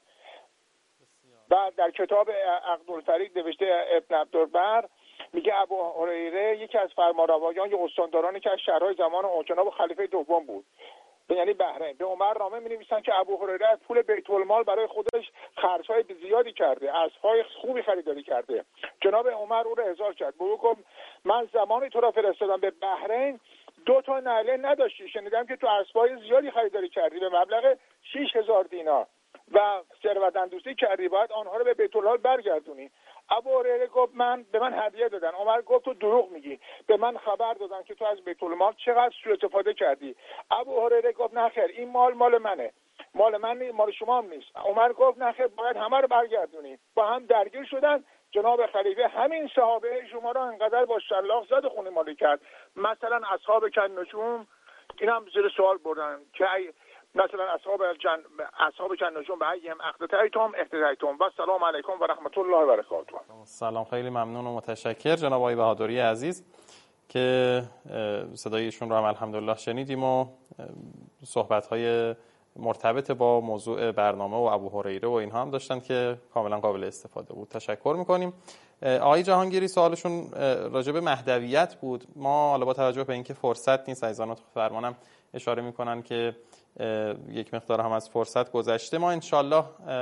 و در کتاب عقد الفریق نوشته ابن عبدالبر میگه ابو هریره یکی از فرمانروایان یا استاندارانی که از شهرهای زمان جناب خلیفه دوم بود، یعنی بحرین. به عمر نامه می‌نویسن که ابو هریره از پول بیت المال برای خودش خرج‌های زیادی کرده، اسب‌های خوبی خریداری کرده. جناب عمر او را احضار کرد. به او گفت من زمانی تو را فرستادم به بحرین دو تا نعله نداشتی، شنیدم که تو اسب‌های زیادی خریداری کردی به مبلغ شش هزار دینار و ثروت اندوزی کردی، باید آنها رو به بیت المال برگردونی. ابو هریره گفت من به من هدیه دادن. عمر گفت تو دروغ میگی، به من خبر دادن که تو از بیت المال چقدر سوء استفاده کردی. ابو هریره گفت نه خیر، این مال مال منه، مال من نیست، مال شما هم نیست. عمر گفت نه خیر، باید همه رو برگردونی. با هم درگیر شدن. جناب خلیفه همین صحابه شما را انقدر با شلاق زد خون مالی کرد. مثلا اصحاب کنجوم اینم زیر سوال بردن که مثلا اصحاب جن اصحاب جنتون به ایم اقتدیتم اقتدیتم. و سلام علیکم و رحمت الله و برکاته. سلام، خیلی ممنون و متشکر جناب آقای بهادری عزیز که صدایشون رو هم الحمدلله شنیدیم و صحبت‌های مرتبط با موضوع برنامه و ابو هریره و اینها هم داشتن که کاملا قابل استفاده بود. تشکر می‌کنیم. آقای جهانگیری سوالشون راجع به مهدویت بود. ما حالا با توجه به اینکه فرصت نیست، عزیزان فرمانم اشاره می‌کنن که یک مقدار هم از فرصت گذشته، ما انشالله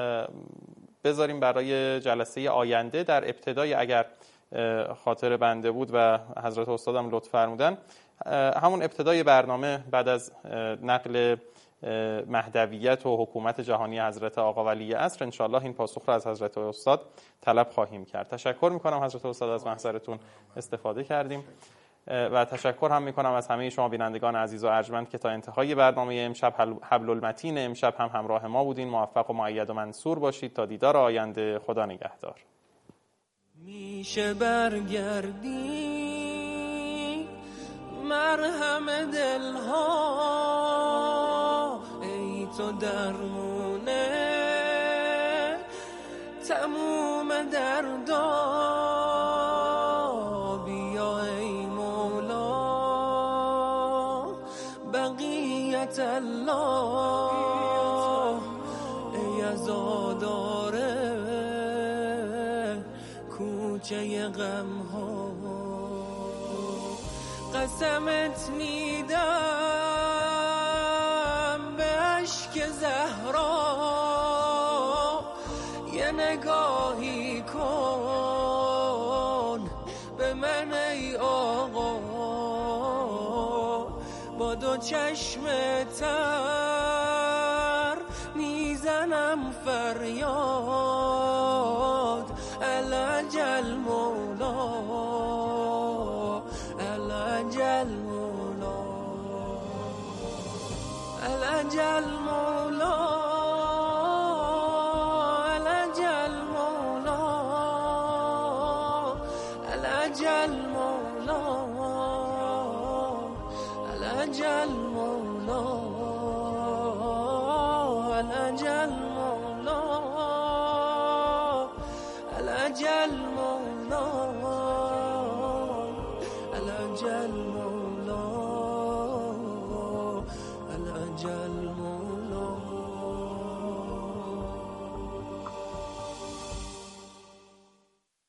بذاریم برای جلسه آینده. در ابتدای اگر خاطر بنده بود و حضرت استادم لطف فرمودن، همون ابتدای برنامه بعد از نقل مهدویت و حکومت جهانی حضرت آقا ولی عصر انشالله این پاسخ را از حضرت استاد طلب خواهیم کرد. تشکر میکنم حضرت استاد، از محضرتون استفاده کردیم و تشکر هم میکنم از همه شما بینندگان عزیز و ارجمند که تا انتهای برنامه امشب حبل المتین امشب هم همراه ما بودین. موفق و مؤید و منصور باشید تا دیدار آینده. خدا نگهدار. میشه برگردی مرهم دلها، ای تو درمونه تموم دردا، بیا ای مولا بقیت الله، ای عزاداره کوچه غم ها، قسمت میدم به اشک زهرا، یه نگاهی کن به من ای آقا، با دو چشم تر میزنم فریاد، العجل مولا العجل مولا العجل الأجل مولا الأجل مولا الأجل مولا الأجل مولا الأجل مولا الأجل مولا الأجل مولا